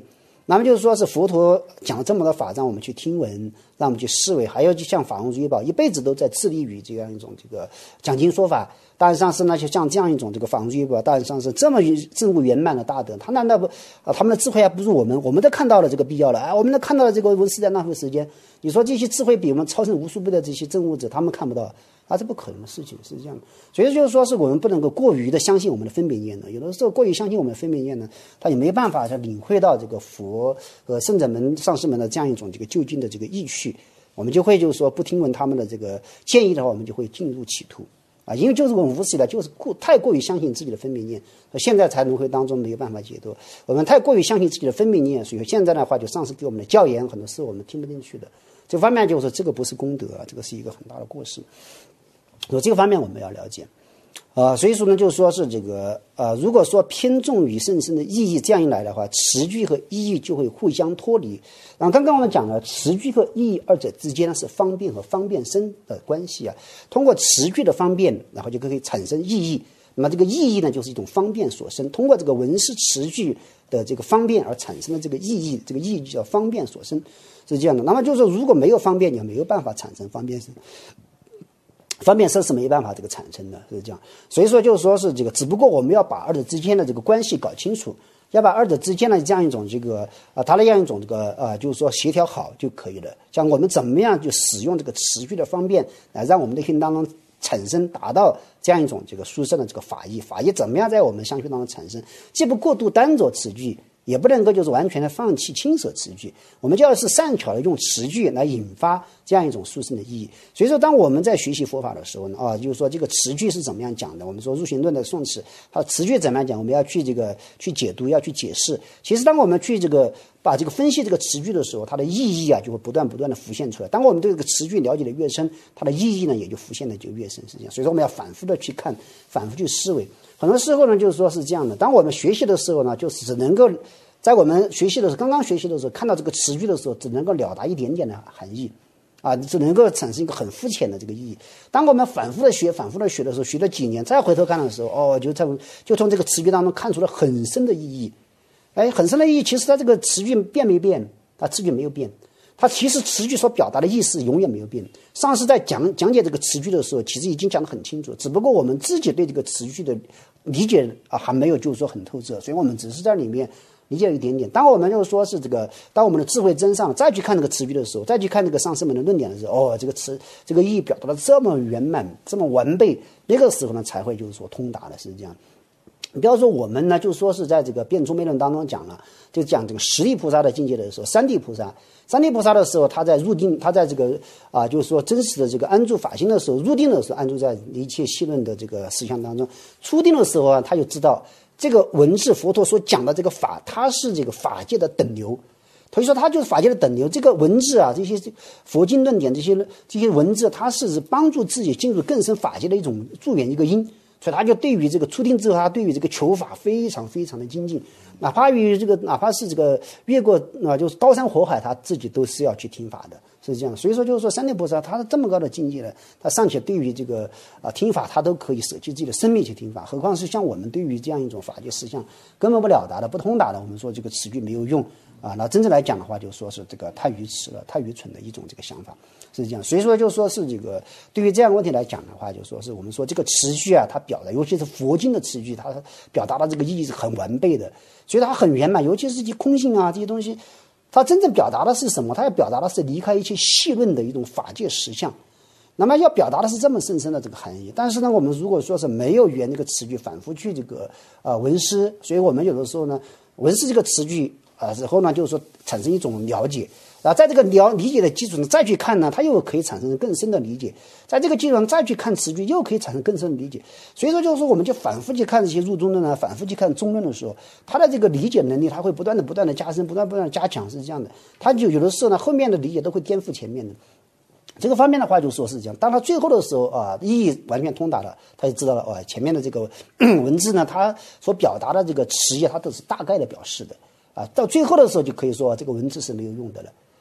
那么就是说是佛陀讲了这么多法，让我们去听闻，让我们去思维，还要就像法融珠宝一辈子都在致力于这样一种这个讲经说法。大恩上师呢，就像这样一种这个法融珠宝大恩上师这么证悟圆满的大德，他难道不啊？他们的智慧还不如我们？我们都看到了这个必要了啊！我们都看到了这个文思在浪费时间。你说这些智慧比我们超胜无数倍的这些证悟者，他们看不到啊？这不可能的事情，是这样的。所以就是说，是我们不能够过于的相信我们的分别念的。有的时候过于相信我们的分别念呢，他也没办法去领会到这个佛和圣者们、上师们的这样一种这个究竟的这个意趣。我们就会就是说不听闻他们的这个建议的话，我们就会进入歧途。啊，因为就是我们无始以来就是过太过于相信自己的分别念，现在才轮回当中没有办法解脱。我们太过于相信自己的分别念，所以现在的话就上师给我们的教言，很多是我们听不进去的。这方面就是说这个不是功德，这个是一个很大的过失。所以这个方面我们要了解。呃，所以说呢，就是说是这个呃，如果说偏重于甚深的意义这样一来的话，词句和意义就会互相脱离。然后刚刚我们讲了，词句和意义二者之间呢是方便和方便深的关系啊。通过词句的方便，然后就可以产生意义。那么这个意义呢，就是一种方便所生。通过这个文思词句的这个方便而产生的这个意义，这个意义叫方便所生，是这样的。那么就是说，如果没有方便，也没有办法产生方便生。方便生是没办法这个产生的，是这样。所以说就是说是这个，只不过我们要把二者之间的这个关系搞清楚，要把二者之间的这样一种这个啊、呃，它的这样一种这个呃，就是说协调好就可以了。像我们怎么样就使用这个词句的方便，来让我们的心当中产生达到这样一种这个殊胜的这个法义，法义怎么样在我们相续当中产生，既不过度单着词句，也不能够就是完全的放弃轻舍词句，我们就要是善巧的用词句来引发这样一种殊胜的意义。所以说当我们在学习佛法的时候呢，啊，就是说这个词句是怎么样讲的，我们说入行论的宋词，它词句怎么样讲，我们要去这个去解读，要去解释。其实当我们去这个把这个分析这个词句的时候，它的意义啊就会不断不断的浮现出来。当我们对这个词句了解的越深，它的意义呢也就浮现的就越深，是这样。所以说我们要反复的去看，反复去思维。很多时候呢，就是说是这样的，当我们学习的时候呢，就只能够在我们学习的时候，刚刚学习的时候，看到这个词句的时候，只能够了达一点点的含义，啊，只能够产生一个很肤浅的这个意义。当我们反复的学、反复的学的时候，学了几年，再回头看的时候，哦，就从就从这个词句当中看出了很深的意义。哎，很深的意义，其实它这个词句变没变？它词句没有变，它其实词句所表达的意思永远没有变。上师在讲讲解这个词句的时候，其实已经讲得很清楚，只不过我们自己对这个词句的理解啊还没有就是说很透彻，所以我们只是在里面理解了一点点。当我们就说是这个，当我们的智慧增上，再去看这个词句的时候，再去看这个上师们的论点的时候，哦，这个词这个意义表达的这么圆满，这么完备，那个时候呢才会就是说通达的，是这样。你不要说我们呢，就说是在这个辩中悖论当中讲了，就讲这个十地菩萨的境界的时候，三地菩萨，三地菩萨的时候，他在入定，他在这个啊，就是说真实的这个安住法心的时候，入定的时候安住在一切细论的这个思想当中，出定的时候啊，他就知道这个文字佛陀所讲的这个法，它是这个法界的等流。所以说，它就是法界的等流。这个文字啊，这些佛经论点，这些这些文字，它是帮助自己进入更深法界的一种助缘一个因。所以他就对于这个出定之后，他对于这个求法非常非常的精进，哪怕于这个哪怕是这个越过啊、呃，就是高山火海，他自己都是要去听法的，是这样。所以说，就是说三地菩萨他是这么高的境界的，他尚且对于这个啊、呃、听法，他都可以舍弃自己的生命去听法，何况是像我们对于这样一种法界实相根本不了达的、不通达的，我们说这个词句没有用啊。那真正来讲的话，就说是这个太愚痴了、太愚蠢的一种这个想法。是这样，所以说就说是这个对于这样的问题来讲的话，就说是我们说这个词句啊，它表达，尤其是佛经的词句，它表达的这个意义是很完备的，所以它很圆满。尤其是这些空性啊这些东西，它真正表达的是什么？它要表达的是离开一切细论的一种法界实相。那么要表达的是这么深深的这个含义。但是呢，我们如果说是没有缘这个词句反复去这个呃文思，所以我们有的时候呢，文思这个词句啊之后呢，就是说产生一种了解。然后在这个了理解的基础上再去看呢，它又可以产生更深的理解。在这个基础上再去看词句，又可以产生更深的理解。所以说，就是说，我们就反复去看这些入中论呢，反复去看中论的时候，它的这个理解能力，它会不断的、不断的加深，不断不断的加强，是这样的。它就有的时候呢，后面的理解都会颠覆前面的。这个方面的话，就说是这样。当他最后的时候啊，意义完全通达了，他就知道了，哦，前面的这个文字呢，它所表达的这个词义，它都是大概的表示的啊。到最后的时候，就可以说这个文字是没有用的了。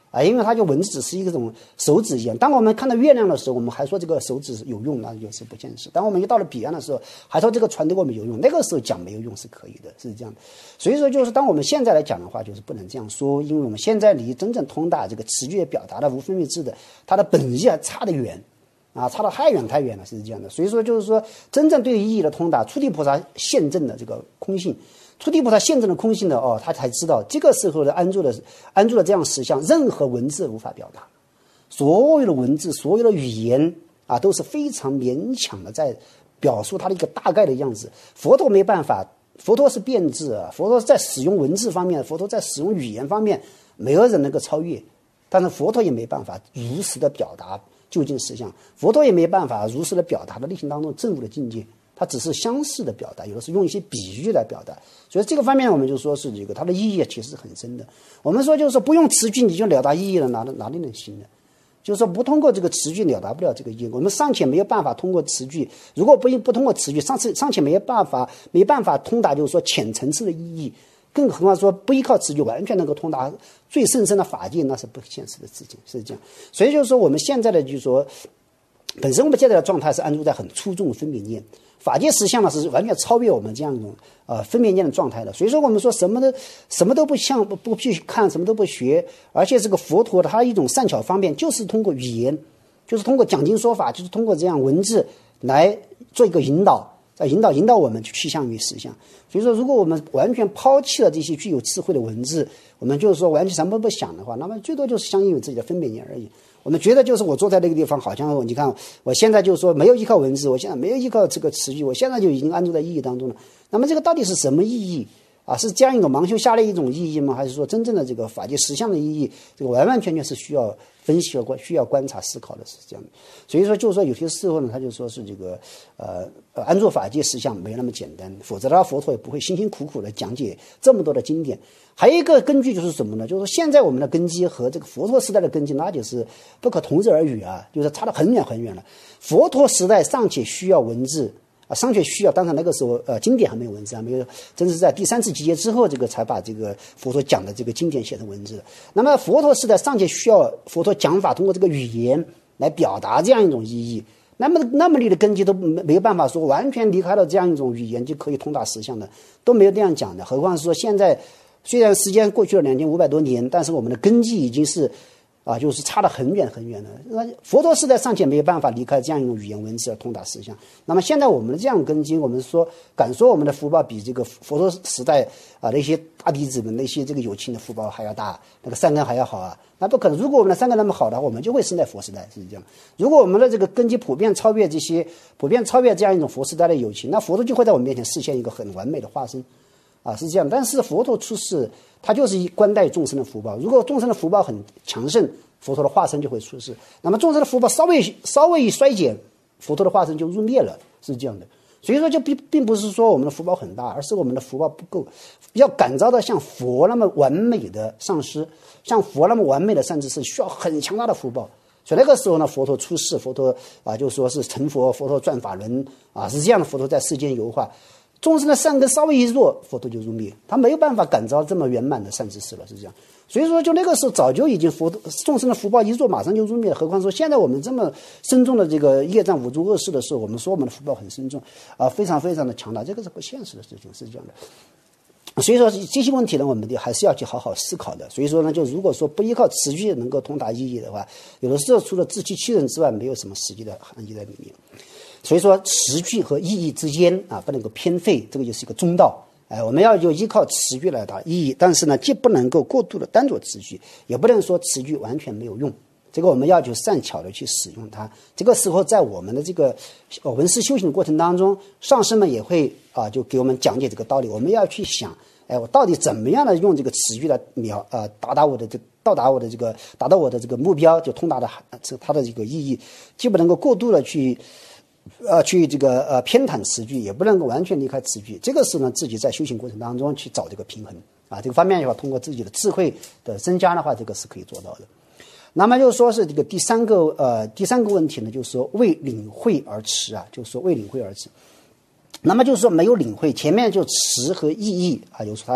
啊，因为它就文字只是一种手指一样。当我们看到月亮的时候，我们还说这个手指有用，那就是不现实。当我们一到了彼岸的时候，还说这个船对我们有用，那个时候讲没有用是可以的，是这样的。所以说，就是当我们现在来讲的话，就是不能这样说，因为我们现在离真正通达这个词句表达的无分别智的，它的本意还差得远。啊，差得太远太远了，是这样的。所以说，就是说，真正对于意义的通达，初地菩萨现证的这个空性，初地菩萨现证的空性的哦，他才知道这个时候的安住的安住的这样实相，任何文字无法表达，所有的文字，所有的语言啊，都是非常勉强的在表述它的一个大概的样子。佛陀没办法，佛陀是变质啊，佛陀在使用文字方面，佛陀在使用语言方面，没有人能够超越，但是佛陀也没办法如实的表达究竟实相，佛陀也没办法如实的表达的内心当中证悟的境界，它只是相似的表达，有的是用一些比喻来表达。所以这个方面我们就说是这个它的意义其实是很深的。我们说就是说不用词句你就了达意义了，哪哪里能行呢？就是说不通过这个词句了达不了这个意义。我们尚且没有办法通过词句，如果不不通过词句，尚且尚且没有办法没办法通达就是说浅层次的意义，更何况说不依靠词句完全能够通达最甚深的法界，那是不现实的事情，是这样。所以就是说我们现在的就是说，本身我们现在的状态是安住在很粗重分别念，法界实相呢是完全超越我们这样一种呃分别念的状态的。所以说我们说什么都什么都不像不不去看，什么都不学，而且这个佛陀的他一种善巧方便，就是通过语言，就是通过讲经说法，就是通过这样文字来做一个引导。在引导引导我们去趋向于实相。所以说如果我们完全抛弃了这些具有智慧的文字，我们就是说完全什么不想的话，那么最多就是相应于自己的分别念而已。我们觉得就是我坐在那个地方，好像你看我现在就是说没有依靠文字，我现在没有依靠这个词句，我现在就已经安住在意义当中了。那么这个到底是什么意义啊？是这样一种盲修下的一种意义吗？还是说真正的这个法界实相的意义？这个完完全全是需要分析和需要观察思考的，是这样的。所以说就是说有些时候呢，他就说是这个呃呃安住法界实相没那么简单，否则的话佛陀也不会辛辛苦苦的讲解这么多的经典。还有一个根据就是什么呢？就是说现在我们的根基和这个佛陀时代的根基那就是不可同日而语啊，就是差得很远很远了。佛陀时代尚且需要文字啊，尚且需要，当然那个时候呃经典还没有文字啊，没有，真是在第三次集结之后，这个才把这个佛陀讲的这个经典写成文字的。那么佛陀时代尚且需要佛陀讲法通过这个语言来表达这样一种意义，那么那么你的根基都没没有办法说完全离开了这样一种语言就可以通达实相的，都没有这样讲的。何况是说现在虽然时间过去了两千五百多年，但是我们的根基已经是啊，就是差得很远很远了。那佛陀时代尚且没有办法离开这样一种语言文字而通达实相，那么现在我们的这样根基，我们说敢说我们的福报比这个佛陀时代啊那些大弟子们那些这个有情的福报还要大，那个善根还要好啊，那不可能。如果我们的善根那么好的话，我们就会生在佛时代，是这样。如果我们的这个根基普遍超越这些，普遍超越这样一种佛时代的有情，那佛陀就会在我们面前实现一个很完美的化身。啊，是这样。但是佛陀出世，他就是以观待众生的福报。如果众生的福报很强盛，佛陀的化身就会出世。那么众生的福报稍微稍微一衰减，佛陀的化身就入灭了，是这样的。所以说，就并并不是说我们的福报很大，而是我们的福报不够。要感召到像佛那么完美的上师，像佛那么完美的善知识，需要很强大的福报。所以那个时候呢，佛陀出世，佛陀啊，就说是成佛，佛陀转法轮啊，是这样的。佛陀在世间游化。众生的善根稍微一弱，佛陀就入灭，他没有办法感召这么圆满的善知识了，是这样。所以说，就那个时候早就已经佛众生的福报一弱，马上就入灭了。何况说现在我们这么深重的这个业障五诸恶世的时候，我们说我们的福报很深重啊，非常非常的强大，这个是不现实的事情，是这样的。所以说这些问题呢，我们还是要去好好思考的。所以说呢，就如果说不依靠词句能够通达意义的话，有的时候除了自欺欺人之外，没有什么实际的含义在里面。所以说词句和意义之间啊不能够偏废，这个就是一个中道。哎，我们要就依靠词句来达意义，但是呢，既不能够过度的单着词句，也不能说词句完全没有用。这个我们要就善巧的去使用它。这个时候，在我们的这个闻思修行的过程当中，上师们也会啊就给我们讲解这个道理。我们要去想，哎，我到底怎么样的用这个词句来描呃达达我的这到达我的这个达到我的这个目标，就通达的这它的这个意义，既不能够过度的去。呃，去这个呃偏袒词句，也不能够完全离开词句。这个是呢，自己在修行过程当中去找这个平衡啊。这个方面的话，通过自己的智慧的增加的话，这个是可以做到的。那么就是说是这个第三个呃第三个问题呢，就是说为领会而持啊，就是说为领会而持。那么就是说没有领会，前面就词和意义啊，有时候他就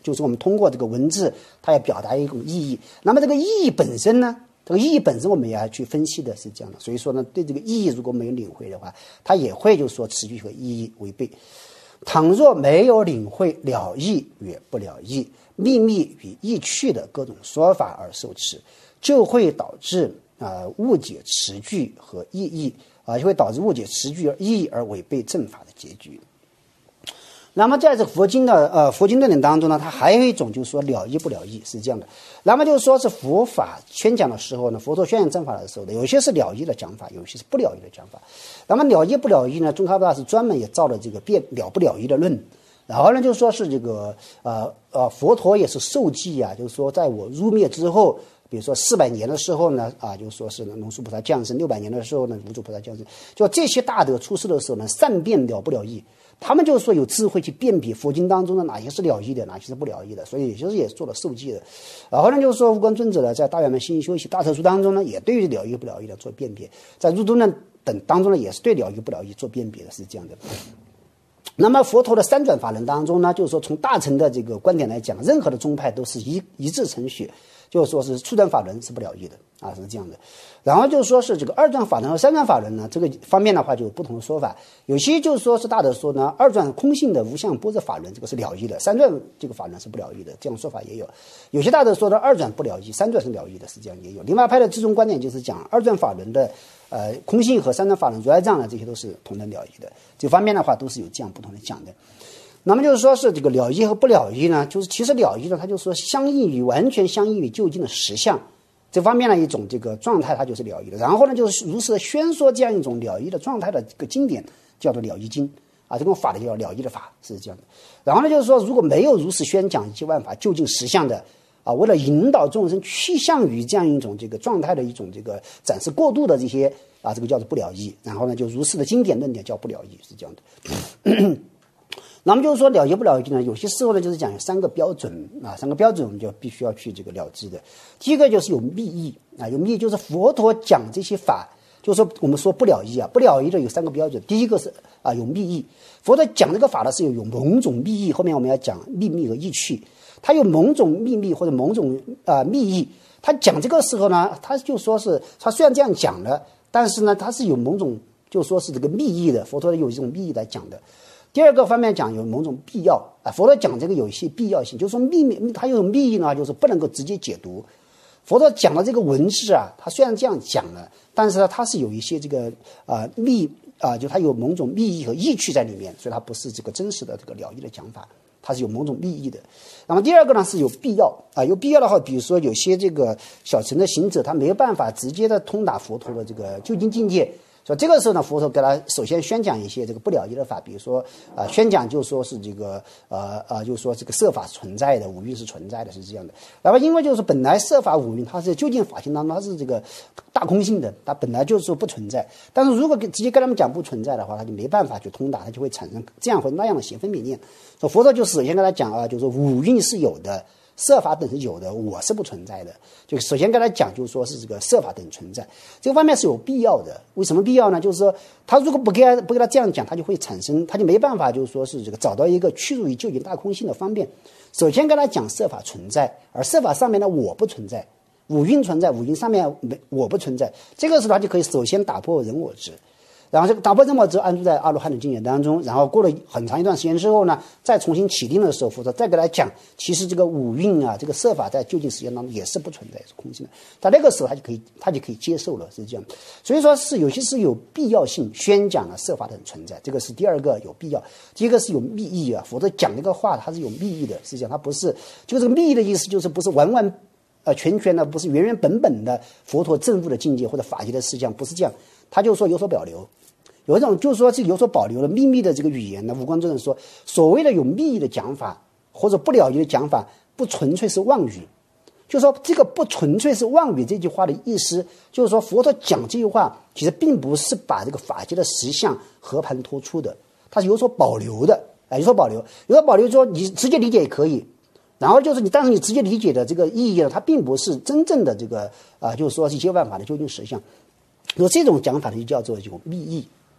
就是我们通过这个文字，它要表达一种意义。那么这个意义本身呢，这个意义本身我们也要去分析的是这样的。所以说呢，对这个意义如果没有领会的话，它也会就是说词句和意义违背。倘若没有领会了义与不了义、秘密与意趣的各种说法而受持，就会导致啊、呃、误解词句和意义啊、呃，就会导致误解词句和意义而违背正法的结局。那么在这个佛经的呃佛经论点当中呢，它还有一种就是说了义不了义是这样的。那么就是说是佛法宣讲的时候呢，佛陀宣讲正法的时候呢，有些是了义的讲法，有些是不了义的讲法。那么了义不了义呢，宗喀巴大师专门也造了这个辩了不了义的论。然后呢，就说是这个呃呃佛陀也是受记啊，就是说在我入灭之后，比如说四百年的时候呢，啊，就说是龙树菩萨降生；六百年的时候呢，无著菩萨降生。就这些大德出世的时候呢，善辩了不了义。他们就是说有智慧去辨别佛经当中的哪些是了义的，哪些是不了义的，所以其实也是做了受记的。然后呢，就是说无光尊者呢，在大圆满心行修习大特书当中呢，也对于了义不了义的做辨别，在入中论等当中呢，也是对了义不了义做辨别的，是这样的。那么佛陀的三转法轮当中呢，就是说从大乘的这个观点来讲，任何的宗派都是一一致承许，就是说是初转法轮是不了义的啊，是这样的。然后就是说是这个二转法轮和三转法轮呢，这个方面的话就有不同的说法。有些就是说是大的说呢，二转空性的无相般若法轮这个是了义的，三转这个法轮是不了义的，这样说法也有。有些大的说呢，二转不了义，三转是了义的，是这样也有。另外派的这种观点就是讲二转法轮的呃空性和三转法轮如来藏呢，这些都是同等了义的。这方面的话都是有这样不同的讲的。那么就是说是这个了义和不了义呢，就是其实了义呢，它就是说相应于完全相应于究竟的实相。这方面的一种这个状态，它就是了义的。然后呢，就是如实的宣说这样一种了义的状态的这个经典，叫做了义经啊，这种法的叫了义的法，是这样的。然后呢，就是说如果没有如实宣讲一切万法究竟实相的啊，为了引导众生趋向于这样一种这个状态的一种这个展示过度的这些啊，这个叫做不了义。然后呢，就如实的经典论点叫不了义，是这样的。那么就是说了义不了义呢，有些时候呢就是讲有三个标准啊，三个标准我们就必须要去这个了知的。第一个就是有密意啊，有密意就是佛陀讲这些法，就是说我们说不了义啊，不了义的有三个标准。第一个是啊有密意，佛陀讲这个法的是有有某种密意，后面我们要讲秘密和意趣，他有某种秘密或者某种啊密意，他讲这个时候呢，他就说是他虽然这样讲了，但是呢他是有某种就说是这个密意的，佛陀有一种密意来讲的。第二个方面讲有某种必要啊，佛陀讲这个有一些必要性，就是说秘密，它有密意呢，就是不能够直接解读。佛陀讲的这个文字啊，他虽然这样讲了，但是呢，它是有一些这个啊、呃、密啊、呃，就它有某种密意和意趣在里面，所以它不是这个真实的这个了义的讲法，它是有某种密意的。那么第二个呢是有必要啊，有必要的话，比如说有些这个小乘的行者，他没有办法直接的通达佛陀的这个究竟境界。所以这个时候呢，佛陀给他首先宣讲一些这个不了义的法，比如说啊、呃，宣讲就说是这个呃呃，就说这个色法是存在的，五蕴是存在的，是这样的。然后因为就是本来色法五蕴它是究竟法性当中它是这个大空性的，它本来就是说不存在。但是如果直接跟他们讲不存在的话，他就没办法去通达，他就会产生这样或那样的邪分别念。所以佛陀就首先跟他讲啊，就是说五蕴是有的。色法等是有的，我是不存在的。就首先跟他讲，就是说是这个色法等存在，这个方面是有必要的。为什么必要呢？就是说他如果不给他不给他这样讲，他就会产生，他就没办法，就是说是这个找到一个趋入于究竟大空性的方便。首先跟他讲色法存在，而色法上面呢我不存在，五蕴存在，五蕴上面没我不存在。这个时候他就可以首先打破人我执。然后这个打破人我执安住在阿罗汉的境界当中，然后过了很长一段时间之后呢，再重新起定的时候，佛陀再给他讲，其实这个五蕴啊，这个色法在究竟实相当中也是不存在，是空性的。在那个时候，他就可以，他就可以接受了，是这样。所以说是有些是有必要性宣讲了色法的存在，这个是第二个有必要。第一个是有密意啊，佛陀讲这个话，它是有密意的，实际上它不是，就这个密意的意思就是不是完完呃全全的，不是原原本本的佛陀证悟的境界或者法界的思想，不是这样，他就说有所保留。有一种就是说是有所保留的秘密的这个语言呢，无光尊者说，所谓的有密意的讲法或者不了义的讲法，不纯粹是妄语。就是说这个不纯粹是妄语这句话的意思，就是说佛陀讲这句话，其实并不是把这个法界的实相和盘托出的，它是有所保留的，啊，有所保留，有所保留说你直接理解也可以。然后就是你，但是你直接理解的这个意义呢，它并不是真正的这个啊、呃，就是说一切万法的究竟实相。有这种讲法呢，就叫做有密意。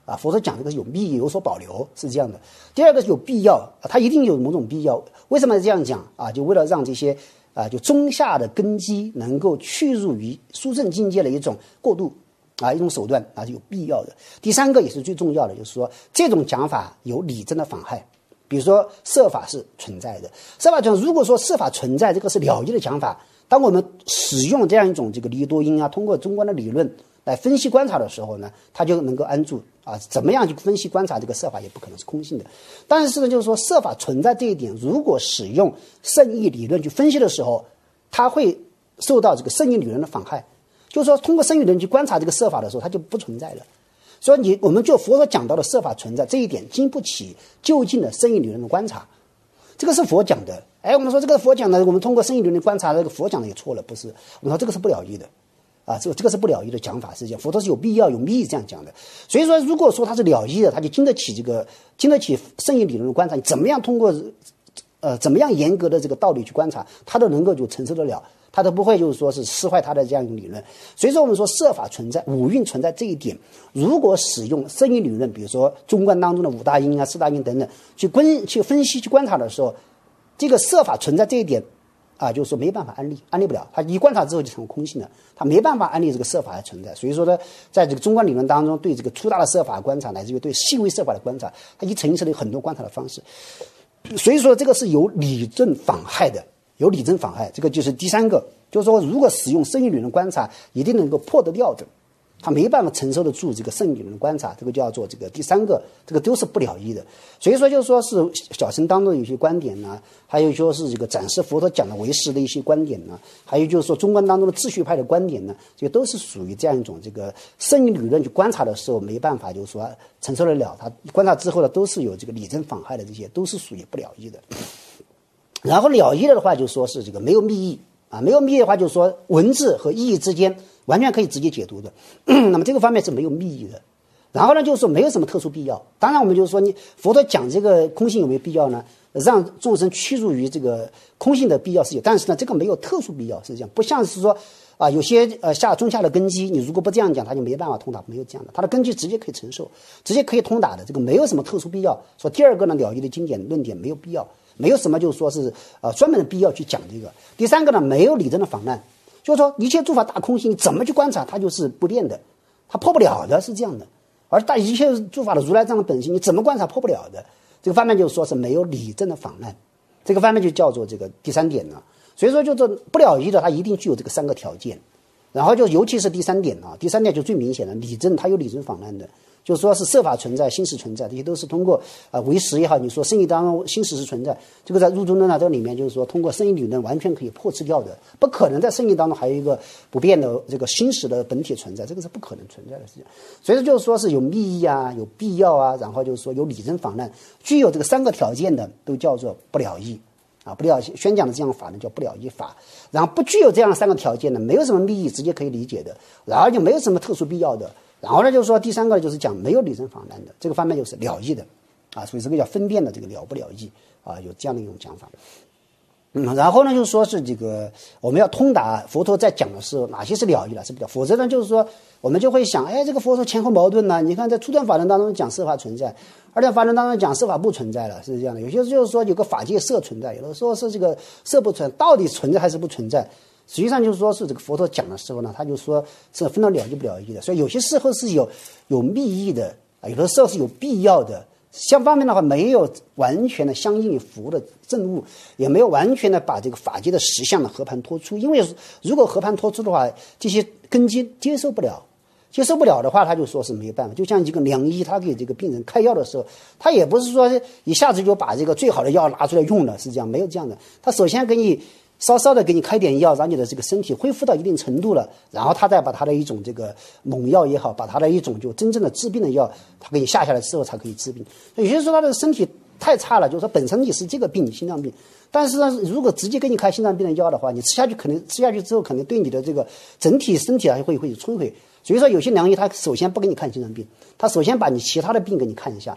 啊，佛陀讲这个是有密意有所保留是这样的。第二个是有必要，啊，它一定有某种必要。为什么这样讲啊？就为了让这些啊就中下的根基能够去入于殊胜境界的一种过渡啊一种手段啊是有必要的。第三个也是最重要的，就是说这种讲法有理证的妨害。比如说色法是存在的，色法存如果说色法存在，这个是了义的讲法。当我们使用这样一种这个离多因啊，通过中观的理论来分析观察的时候呢，它就能够安住啊。怎么样去分析观察这个色法也不可能是空性的。但是呢，就是说色法存在这一点，如果使用圣义理论去分析的时候，它会受到这个圣义理论的妨害。就是说，通过圣义理论去观察这个色法的时候，它就不存在了。所以你我们就佛所讲到的色法存在这一点，经不起就近的圣义理论的观察。这个是佛讲的。哎，我们说这个佛讲的，我们通过圣义理论观察，这个佛讲的也错了，不是？我们说这个是不了义的。啊，这个这个是不了义的讲法，是这样。佛陀是有必要有密意这样讲的。所以说，如果说它是了义的，它就经得起这个经得起圣义理论的观察。你怎么样通过呃怎么样严格的这个道理去观察，它都能够就承受得了，它都不会就是说是失坏它的这样一种理论。所以说我们说色法存在，五蕴存在这一点，如果使用圣义理论，比如说中观当中的五大因啊、四大因等等去分去分析去观察的时候，这个色法存在这一点。啊，就是说没办法安立，安立不了。他一观察之后就成空性了，他没办法安立这个色法的存在。所以说呢，在这个中观理论当中，对这个粗大的色法观察，乃至于对细微色法的观察，它一层一层的有很多观察的方式。所以说这个是有理证妨害的，有理证妨害。这个就是第三个，就是说如果使用圣义理论观察，一定能够破得掉的。他没办法承受得住这个圣义理论的观察，这个叫做这个第三个，这个都是不了义的。所以说，就是说是小乘当中有些观点呢，还有说是这个展示佛陀讲的唯识的一些观点呢，还有就是说中观当中的秩序派的观点呢，这个都是属于这样一种这个圣义理论去观察的时候没办法，就是说承受得了。他观察之后呢，都是有这个理证妨害的，这些都是属于不了义的。然后了义的话，就说是这个没有密意啊，没有密意的话，就是说文字和意义之间。完全可以直接解读的，那么这个方面是没有密意的。然后呢，就是说没有什么特殊必要。当然，我们就是说，你佛陀讲这个空性有没有必要呢？让众生趋入于这个空性的必要是有，但是呢，这个没有特殊必要，是这样。不像是说啊，有些呃下中下的根基，你如果不这样讲，他就没办法通达，没有这样的，他的根基直接可以承受，直接可以通达的，这个没有什么特殊必要。说第二个呢，了义的经典论点没有必要，没有什么就是说是呃专门的必要去讲这个。第三个呢，没有理证的妨难。就是说，一切诸法大空性，你怎么去观察，它就是不变的，它破不了的，是这样的。而大一切诸法的如来藏的本性，你怎么观察破不了的？这个方面就是说是没有理证的妨难，这个方面就叫做这个第三点了。所以说，就这不了义的，它一定具有这个三个条件。然后就尤其是第三点啊，第三点就最明显的理证，它有理证妨难的。就是说是色法存在，心识存在，这些都是通过啊、呃、唯识也好，你说圣义当中心识是存在，这个在入中论啊这里面就是说通过圣义理论完全可以破斥掉的，不可能在圣义当中还有一个不变的这个心识的本体存在，这个是不可能存在的事情。所以说就是说是有密意啊，有必要啊，然后就是说有理证妨难，具有这个三个条件的都叫做不了义啊，不了宣讲的这样的法呢叫不了义法，然后不具有这样的三个条件的，没有什么密意直接可以理解的，然后就没有什么特殊必要的。然后呢，就是说第三个就是讲没有理证妨难的，这个方面就是了义的，啊，所以这个叫分辨的这个了不了义啊，有这样的一种讲法。嗯，然后呢，就是说是这个我们要通达佛陀在讲的时候哪些是了义了，是不了，否则呢，就是说我们就会想，哎，这个佛陀前后矛盾呢？你看在初段法轮当中讲色法存在，二段法轮当中讲色法不存在了，是这样的。有些就是说有个法界色存在，有的说是这个色不存在，到底存在还是不存在？实际上就是说是这个佛陀讲的时候呢，他就说是分到了义不了义的，所以有些时候是有有密意的啊，有的时候是有必要的。相方面的话，没有完全的相应于佛的证悟，也没有完全的把这个法界的实相的和盘托出。因为如果和盘托出的话，这些根基接受不了，接受不了的话，他就说是没有办法。就像这个良医，他给这个病人开药的时候，他也不是说一下子就把这个最好的药拿出来用了，是这样，没有这样的。他首先给你稍稍的给你开点药，让你的这个身体恢复到一定程度了，然后他再把他的一种这个猛药也好，把他的一种就真正的治病的药，他给你下下来之后才可以治病。有些时候他的身体太差了，就是说本身你是这个病，心脏病，但是呢，如果直接给你开心脏病的药的话，你吃下去可能吃下去之后，可能对你的这个整体身体还会会有摧毁。所以说有些良医他首先不给你看心脏病，他首先把你其他的病给你看一下。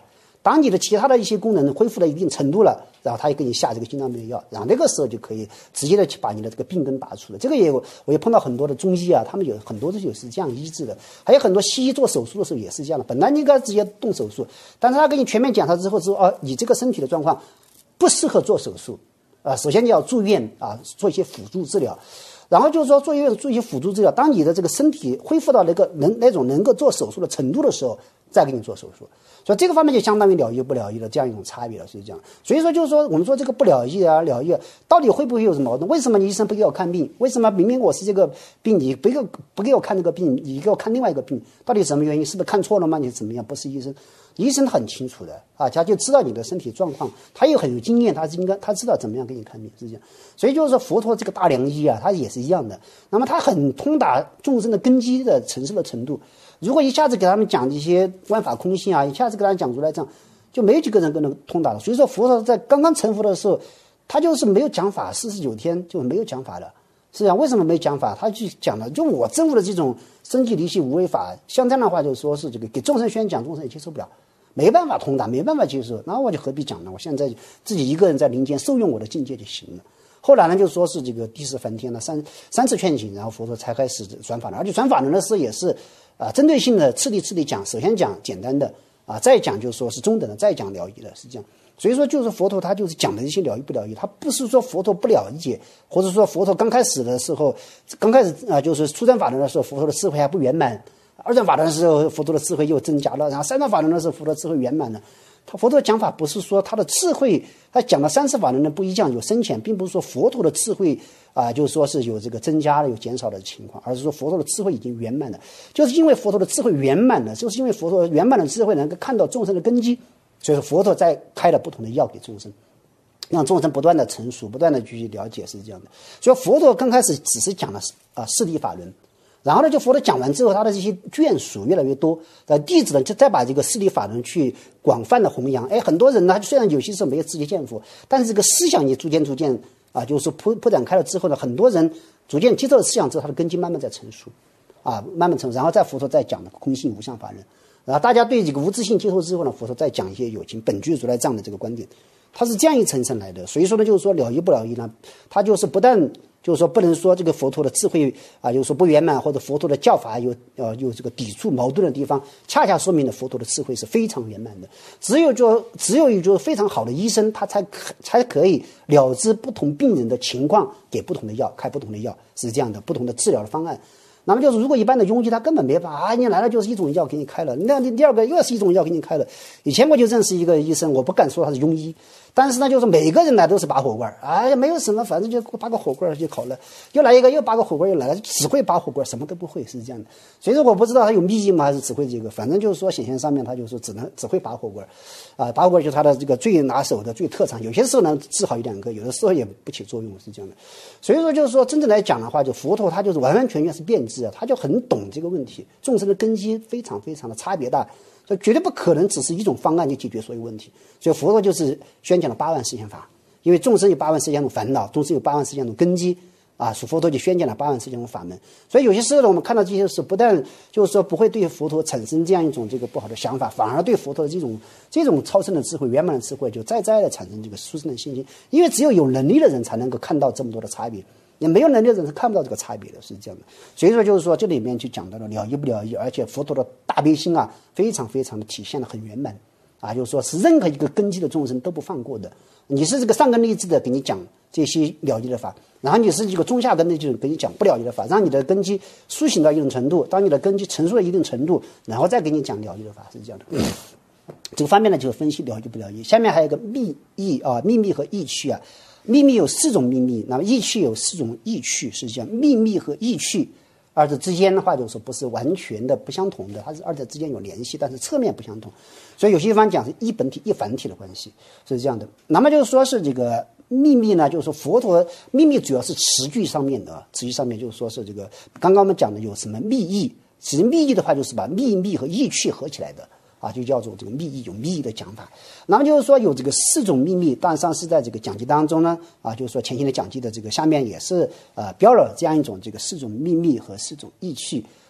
当你的其他的一些功能恢复到一定程度了，然后他就给你下这个心脏病的药，然后那个时候就可以直接的去把你的这个病根拔除了。这个也有，我也碰到很多的中医啊，他们有很多的就是这样医治的，还有很多西医做手术的时候也是这样的，本来你应该直接动手术，但是他给你全面检查之后说，哦，你这个身体的状况不适合做手术，啊，首先你要住院啊，做一些辅助治疗。然后就是说做一做一些辅助治疗，当你的这个身体恢复到那个能那种能够做手术的程度的时候，再给你做手术。所以这个方面就相当于了医不了医的这样一种差别了，是这样。所以说就是说我们说这个不了医啊了医，到底会不会有什么矛盾？为什么你医生不给我看病？为什么明明我是这个病，你不给我不给我看这个病，你给我看另外一个病？到底什么原因？是不是看错了吗？你怎么样？不是医生。医生很清楚的啊，他就知道你的身体状况，他又很有经验，他是应该他知道怎么样给你看病，是这样。所以就是说佛陀这个大良医啊，他也是一样的。那么他很通达众生的根基的承受的程度。如果一下子给他们讲一些万法空性啊，一下子给他们讲出来，这样就没有几个人跟能通达了。所以说佛陀在刚刚成佛的时候，他就是没有讲法，四十九天就没有讲法了。是这样，为什么没有讲法？他去讲了，就我证悟的这种生寂离息无为法，像这样的话，就是说是这个给众生宣讲，众生也接受不了。没办法通达，没办法接受，那我就何必讲呢？我现在自己一个人在林间受用我的境界就行了。后来呢，就说是这个第十梵天了，三三次劝请，然后佛陀才开始转法轮，而且转法轮的时候也是啊、呃，针对性的次第次第讲，首先讲简单的啊，再讲就说是中等的，再讲了义的，是这样。所以说，就是佛陀他就是讲的一些了义不了义，他不是说佛陀不了解，或者说佛陀刚开始的时候，刚开始啊、呃，就是初转法轮的时候，佛陀的智慧还不圆满。二转法轮的时候，佛陀的智慧又增加了，然后三转法轮的时候，佛陀智慧圆满了。他佛陀讲法不是说他的智慧，他讲了三次法轮的不一样有深浅，并不是说佛陀的智慧啊、呃，就是说是有这个增加了有减少的情况，而是说佛陀的智慧已经圆满了。就是因为佛陀的智慧圆满了，就是因为佛陀圆满的智慧能够看到众生的根基，所以说佛陀在开了不同的药给众生，让众生不断的成熟，不断的去了解，是这样的。所以佛陀刚开始只是讲了啊、呃、四谛法轮。然后呢，就佛陀讲完之后，他的这些眷属越来越多，呃，弟子呢就再把这个四谛法轮去广泛的弘扬。哎，很多人呢，虽然有些时候没有直接见佛，但是这个思想也逐渐逐渐啊，就是说铺铺展开了之后呢，很多人逐渐接受了思想之后，他的根基慢慢在成熟，啊，慢慢成熟。然后再佛陀再讲的空性无相法轮，然后大家对这个无自性接受之后呢，佛陀再讲一些有情本具如来藏的这个观点，它是这样一层层来的。所以说呢，就是说了义不了义呢，它就是不但就是说不能说这个佛陀的智慧啊，就是说不圆满，或者佛陀的教法有呃有这个抵触矛盾的地方，恰恰说明了佛陀的智慧是非常圆满的。只有就只有一个非常好的医生，他才可才可以了知不同病人的情况，给不同的药，开不同的药，是这样的，不同的治疗的方案。那么就是如果一般的庸医他根本没办法啊，你来了就是一种药给你开了，那第二个又是一种药给你开了。以前我就认识一个医生，我不敢说他是庸医，但是呢，就是每个人来都是拔火罐，哎呀，没有什么，反正就拔个火罐就好了。又来一个，又拔个火罐又来了，只会拔火罐，什么都不会，是这样的。所以说我不知道他有秘籍吗，还是只会这个，反正就是说显现上面他就说只能只会拔火罐，啊，拔火罐就是他的这个最拿手的、最特长。有些时候呢治好一两个，有的时候也不起作用，是这样的。所以说就是说真正来讲的话，就佛陀他就是完完全全是变质啊，他就很懂这个问题，众生的根基非常非常的差别大。所以绝对不可能只是一种方案就解决所有问题，所以佛陀就是宣讲了八万四千法，因为众生有八万四千种烦恼，众生有八万四千种根基啊，所佛陀就宣讲了八万四千种法门。所以有些时候呢，我们看到这些事，不但就是说不会对佛陀产生这样一种这个不好的想法，反而对佛陀的这种这种超生的智慧、圆满的智慧，就再再的产生这个殊胜的信心。因为只有有能力的人才能够看到这么多的差别。也没有能力的人是看不到这个差别的，是这样的。所以说就是说这里面就讲到了了义不了义，而且佛陀的大悲心啊非常非常的体现的很圆满啊，就是说是任何一个根基的众生都不放过的。你是这个上根立志的给你讲这些了义的法，然后你是这个中下根的就是给你讲不了义的法，让你的根基苏醒到一定程度，当你的根基成熟到一定程度，然后再给你讲了义的法，是这样的。这个方面呢就是分析了义不了义。下面还有一个密义啊，秘密和义趣啊。秘密有四种秘密，那么义趣有四种义趣，是这样。秘密和义趣二者之间的话，就是说不是完全的不相同的，它是二者之间有联系，但是侧面不相同。所以有些地方讲是一本体一繁体的关系，是这样的。那么就是说是这个秘密呢，就是说佛陀秘密主要是词句上面的，词句上面就是说是这个刚刚我们讲的有什么密意，其实密意的话就是把秘密和义趣合起来的。啊，就叫做这个密意，有密意的讲法。那么就是说有这个四种秘密，当然是在这个讲记当中呢，啊，就是说前行的讲记的这个下面也是呃标了这样一种这个四种秘密和四种义趣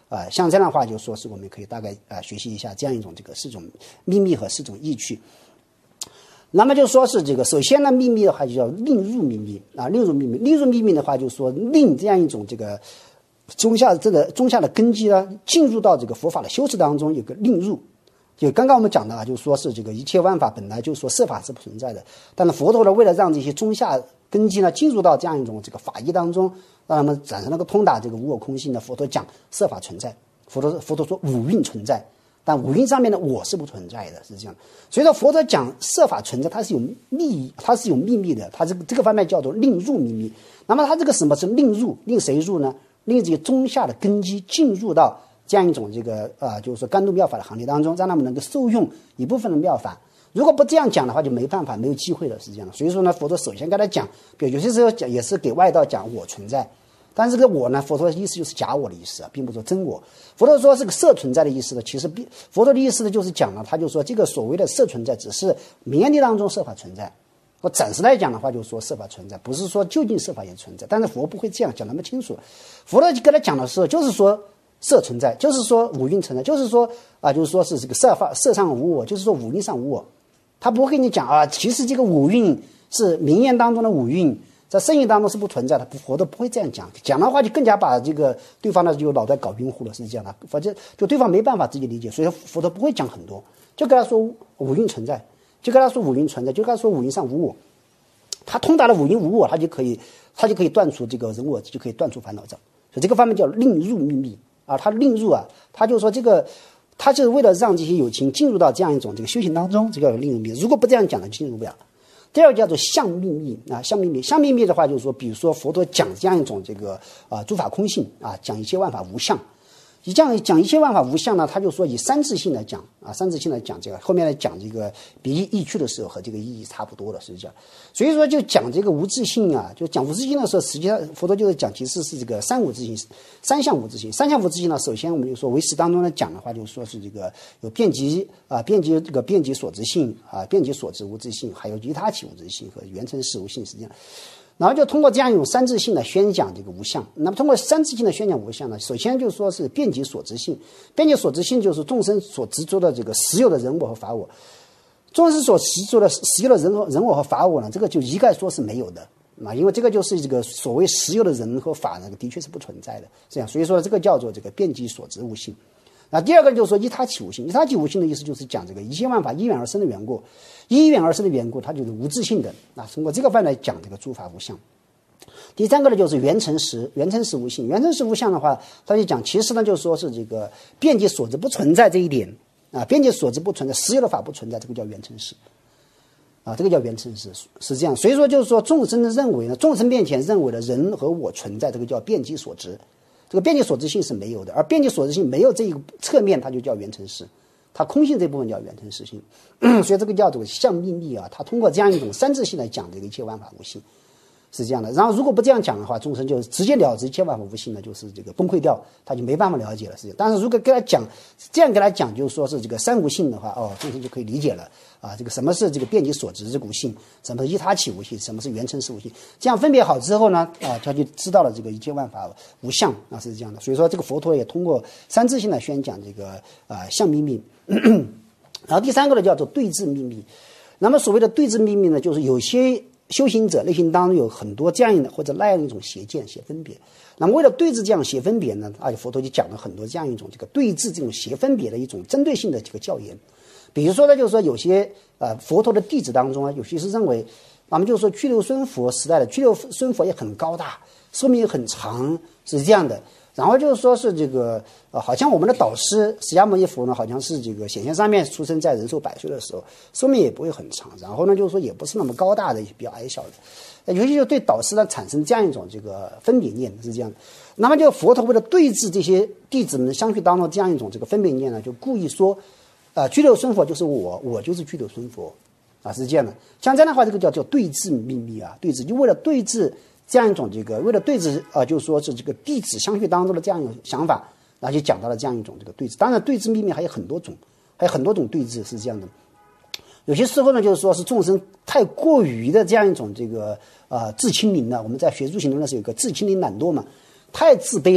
啊、呃，像这样的话就说是我们可以大概啊、呃、学习一下这样一种这个四种秘密和四种意趣。那么就说是这个，首先呢，秘密的话就叫令入秘密啊，令入秘密，令入秘密的话就是说令这样一种这个中下这个中下的根基呢，进入到这个佛法的修持当中，有个令入。就刚刚我们讲的啊，就说是这个一切万法本来就是说色法是不存在的，但是佛陀呢，为了让这些中下根基呢进入到这样一种这个法义当中，让他们产生那个通达这个无我空性呢，佛陀讲色法存在，佛陀佛陀说五蕴存在，但五蕴上面的我是不存在的，是这样。所以说佛陀讲色法存在，它是有秘，它是有秘密的，它这个这个方面叫做令入秘密。那么它这个什么是令入？令谁入呢？令这些中下的根基进入到这样一种这个啊、呃，就是说甘露妙法的行列当中，让他们能够受用一部分的妙法。如果不这样讲的话，就没办法，没有机会了，是这样的。所以说呢，佛陀首先跟他讲，比如有些时候讲也是给外道讲我存在，但是这个我呢，佛陀的意思就是假我的意思啊，并不是说真我。佛陀说这个色存在的意思呢，其实佛陀的意思呢就是讲了，他就说这个所谓的色存在，只是名言地当中色法存在。我暂时来讲的话，就是说色法存在，不是说究竟色法也存在。但是佛不会这样讲那么清楚。佛陀跟他讲的时候，就是说色存在，就是说五蕴存在，就是说啊，就是说是这个色法色上无我，就是说五蕴上无我。他不会跟你讲啊，其实这个五蕴是名言当中的五蕴，在圣义当中是不存在的。佛陀不会这样讲，讲的话就更加把这个对方呢就脑袋搞晕乎了，是这样的。反正就对方没办法自己理解，所以佛陀不会讲很多，就跟他说五蕴存在，就跟他说五蕴存在，就跟他说五蕴上无我。他通达了五蕴无我，他就可以他就可以断除这个人我，就可以断除烦恼障。所以这个方面叫令入秘密啊，他令入啊，他就说这个。他就是为了让这些有情进入到这样一种这个修行当中，这个令入秘密。如果不这样讲呢，进入不了。第二个叫做相秘密啊，相秘密，相秘密的话就是说，比如说佛陀讲这样一种这个啊诸法空性啊，讲一切万法无相。你这样讲一切万法无相呢，他就说以三自性来讲啊，三自性来讲这个，后面来讲这个比喻意趣的时候和这个意义差不多了，实际上，所以说就讲这个无自性啊，就讲无自性的时候，实际上佛陀就是讲其实是这个三无自性，三项无自性。三项无自性呢，首先我们就说唯识当中呢讲的话，就说是这个有遍及啊遍及这个遍及所执性啊，遍及所执无自性，还有依他起无自性和缘成实无性，实际上。然后就通过这样一种三自性的宣讲这个无相。那么通过三自性的宣讲无相呢，首先就是说是遍及所执性，遍及所执性就是众生所执着的这个实有的人我和法我。众生所执着的实有的人我人我和法我呢，这个就一概说是没有的啊，因为这个就是这个所谓实有的人和法呢，的确是不存在的，这样，所以说这个叫做这个遍及所执无性。那第二个就是说依他起无性，依他起无性的意思就是讲这个一切万法依缘而生的缘故，依缘而生的缘故，它就是无自性的。那通过这个方来讲这个诸法无相。第三个呢就是缘成实，缘成实无性，缘成实无相的话，他就讲其实呢就是说是这个遍及所执不存在这一点啊，遍及所执不存在，实有的法不存在，这个叫缘成实啊，这个叫缘成实是这样。所以说就是说众生的认为呢，众生面前认为的人和我存在，这个叫遍及所执。这个遍及所执性是没有的，而遍及所执性没有这一个侧面，它就叫缘成实，它空性这部分叫缘成实性，所以这个叫做相秘密啊。它通过这样一种三自性来讲这个一切万法无性，是这样的。然后如果不这样讲的话，众生就直接了知一切万法无性呢，就是这个崩溃掉，他就没办法了解了，是这样。但是如果跟他讲这样跟他讲，就是说是这个三无性的话，哦，众生就可以理解了啊。这个什么是这个遍及所执之无性，什么是依他起无性，什么是缘成实无性，这样分别好之后呢，啊，他就知道了这个一切万法无相啊，是这样的。所以说这个佛陀也通过三自性来宣讲这个啊相秘密。然后第三个呢叫做对治秘密。那么所谓的对治秘密呢，就是有些修行者内心当中有很多这样的或者那样一种邪见、邪分别。那么为了对治这样邪分别呢，而且佛陀就讲了很多这样一种这个对治这种邪分别的一种针对性的这个教言。比如说呢，就是说有些呃佛陀的弟子当中啊，有些是认为，咱们就说居留孙佛时代的居留孙佛也很高大，寿命也很长，是这样的。然后就是说是这个呃，好像我们的导师释迦牟尼佛呢，好像是这个显现上面出生在人寿百岁的时候，寿命也不会很长。然后呢，就是说也不是那么高大的，也比较矮小的。尤其就对导师呢产生这样一种这个分别念，是这样的。那么就佛陀为了对治这些弟子们相续当中这样一种这个分别念呢，就故意说，呃，居留孙佛就是我，我就是居留孙佛，啊，是这样的。像这样的话，这个叫叫对治秘密啊，对治就为了对治这样一种这个，为了对治啊、呃，就是说是这个弟子相续当中的这样一种想法，然后就讲到了这样一种这个对治。当然，对治秘密还有很多种，还有很多种对治是这样的。有些时候呢，就是说是众生太过于的这样一种这个呃自轻灵了。我们在学入行论的时候有个自轻灵懒惰嘛，太自卑了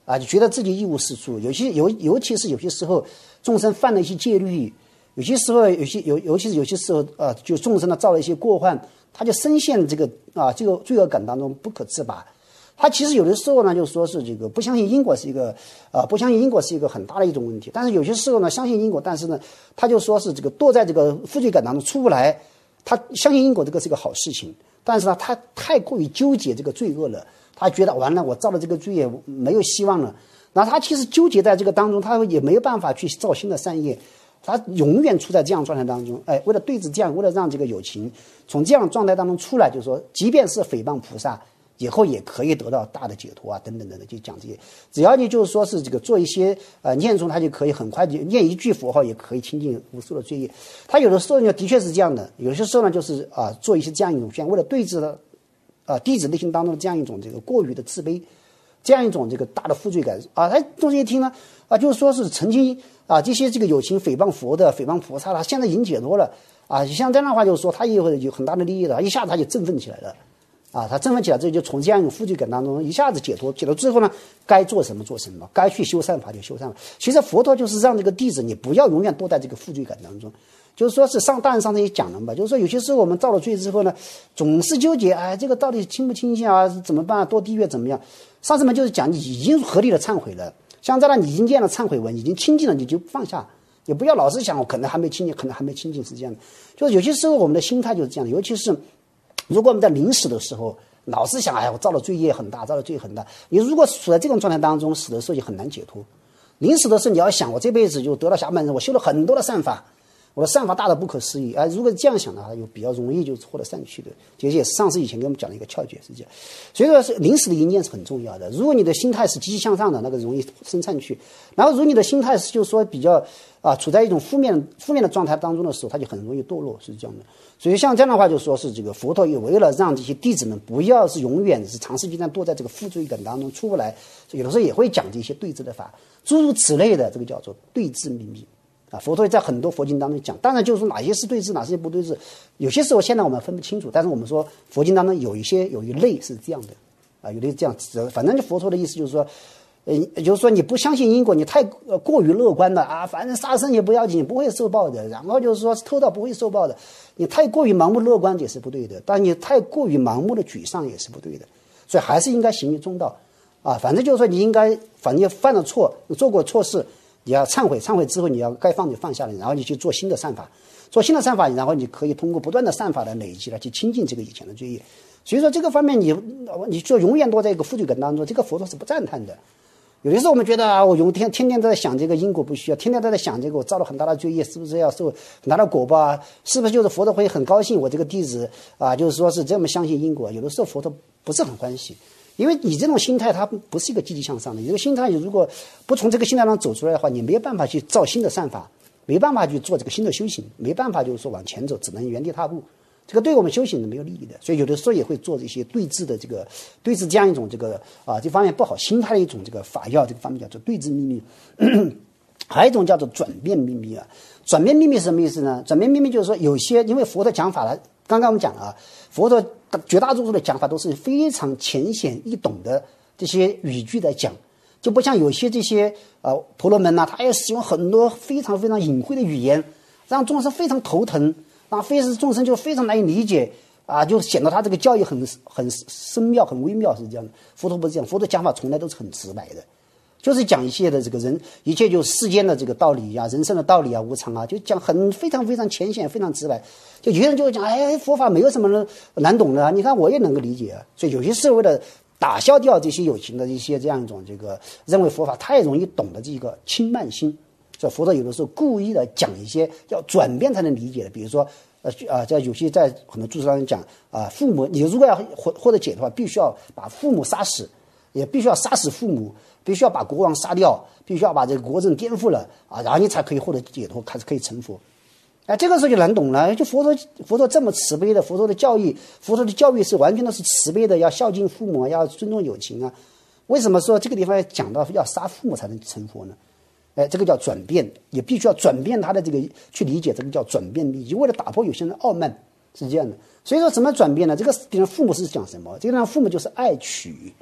啊，就觉得自己一无是处。有些尤尤其是有些时候众生犯了一些戒律，有些时候有些尤尤其是有些时候啊，就众生呢造了一些过患，他就深陷这个啊这个罪恶感当中不可自拔。他其实有的时候呢，就说是这个不相信因果是一个啊、呃，不相信因果是一个很大的一种问题。但是有些时候呢，相信因果，但是呢，他就说是这个堕在这个负罪感当中出不来。他相信因果这个是个好事情，但是呢，他太过于纠结这个罪恶了。他觉得完了，我造了这个罪业没有希望了。然后他其实纠结在这个当中，他也没有办法去造新的善业，他永远处在这样状态当中。哎，为了对治这样，为了让这个友情从这样状态当中出来，就是说，即便是诽谤菩萨，以后也可以得到大的解脱啊，等等等等，就讲这些。只要你就是说是这个做一些呃念诵，他就可以很快就念一句佛号，也可以清净无数的罪业。他有的时候呢，的确是这样的，有些时候呢，就是啊、呃、做一些这样一种像为了对治的啊、呃、弟子内心当中的这样一种这个过于的自卑，这样一种这个大的负罪感啊。他众生一听呢啊，就是说是曾经啊这些这个有情诽谤佛的、诽谤菩萨了，现在已经解脱了啊。像这样的话，就是说他也会有很大的利益的，一下子他就振奋起来了。啊，他振奋起来之后，就从这样一种负罪感当中一下子解脱，解脱之后呢，该做什么做什么，该去修善法就修善法。其实佛陀就是让这个弟子你不要永远堕在这个负罪感当中，就是说是上大人上次也讲了嘛，就是说有些时候我们造了罪之后呢，总是纠结，哎，这个到底清不清净啊？怎么办？堕地狱怎么样？上次们就是讲你已经合理的忏悔了，像这样你已经念了忏悔文，已经清净了，你就放下。也不要老是想我可能还没清净，可能还没清净，是这样的。就是有些时候我们的心态就是这样的，尤其是如果我们在临死的时候，老是想，哎，我造了罪业很大，造了罪业很大。你如果处在这种状态当中，死的时候就很难解脱。临死的时候，你要想，我这辈子就得到下半生，我修了很多的善法，我的善法大的不可思议。哎，如果这样想的话，就比较容易就获得善趣的。这也是上次以前给我们讲的一个窍诀，是这样。所以说，是临死的一念是很重要的。如果你的心态是积极向上的，那个容易生善趣；然后，如果你的心态是就是说比较啊处在一种负面负面的状态当中的时候，他就很容易堕落，是这样的。所以像这样的话，就说是这个佛陀也为了让这些弟子们不要是永远是长时间的堕在这个负罪感当中出不来，有的时候也会讲这些对治的法，诸如此类的，这个叫做对治秘密啊。佛陀在很多佛经当中讲，当然就是说哪些是对治，哪些不对治，有些时候现在我们分不清楚，但是我们说佛经当中有一些有一类是这样的啊，有的这样子，反正就佛陀的意思就是说。呃，就是说你不相信因果，你太呃过于乐观了啊，反正杀生也不要紧，不会受报的。然后就是说偷盗不会受报的，你太过于盲目乐观也是不对的，但你太过于盲目的沮丧也是不对的。所以还是应该行于中道啊。反正就是说你应该，反正你犯了错，你做过错事，你要忏悔，忏悔之后你要该放就放下来，然后你去做新的善法，做新的善法，然后你可以通过不断的善法的累积来去清净这个以前的罪业。所以说这个方面你你就永远都在一个负罪感当中，这个佛陀是不赞叹的。有的时候我们觉得啊，我永天天天都在想这个因果不需要，天天都在想这个我造了很大的罪业，是不是要受很大的果报啊？是不是就是佛陀会很高兴我这个弟子啊，就是说是这么相信因果？有的时候佛陀不是很欢喜，因为你这种心态它不是一个积极向上的。你这个心态，你如果不从这个心态上走出来的话，你没有办法去造新的善法，没办法去做这个新的修行，没办法就是说往前走，只能原地踏步。这个对我们修行是没有利益的，所以有的时候也会做这些对治的这个对治这样一种这个啊这方面不好心态的一种这个法药，这个方面叫做对治秘密。还有一种叫做转变秘密啊，转变秘密是什么意思呢？转变秘密就是说有些因为佛的讲法呢，刚刚我们讲了啊，佛的绝大多数的讲法都是非常浅显易懂的这些语句在讲，就不像有些这些呃婆罗门呐、啊，他要使用很多非常非常隐晦的语言，让众生非常头疼。那非是众生就非常难以理解啊，就显得他这个教义很很深妙、很微妙，是这样的。佛陀不是这样，佛陀讲法从来都是很直白的，就是讲一切的这个人，一切就世间的这个道理呀、啊、人生的道理啊、无常啊，就讲很非常非常浅显、非常直白。就有些人就会讲，哎，佛法没有什么难懂的啊，你看我也能够理解啊。所以有些是为了打消掉这些有情的一些这样一种这个认为佛法太容易懂的这个轻慢心。所以佛陀有的时候故意的讲一些要转变才能理解的，比如说，呃啊，在有些在很多注释当中讲啊，父母你如果要获获得解脱的话，必须要把父母杀死，也必须要杀死父母，必须要把国王杀掉，必须要把这个国政颠覆了啊，然后你才可以获得解脱，开始可以成佛。哎，这个时候就难懂了。就佛陀佛陀这么慈悲的，佛陀的教义，佛陀的教育是完全都是慈悲的，要孝敬父母，要尊重友情啊。为什么说这个地方要讲到要杀父母才能成佛呢？哎，这个叫转变，也必须要转变他的这个去理解，这个叫转变秘籍，为了打破有些人的傲慢，是这样的。所以说怎么转变呢？这个比如父母是讲什么？这个让父母就是爱取，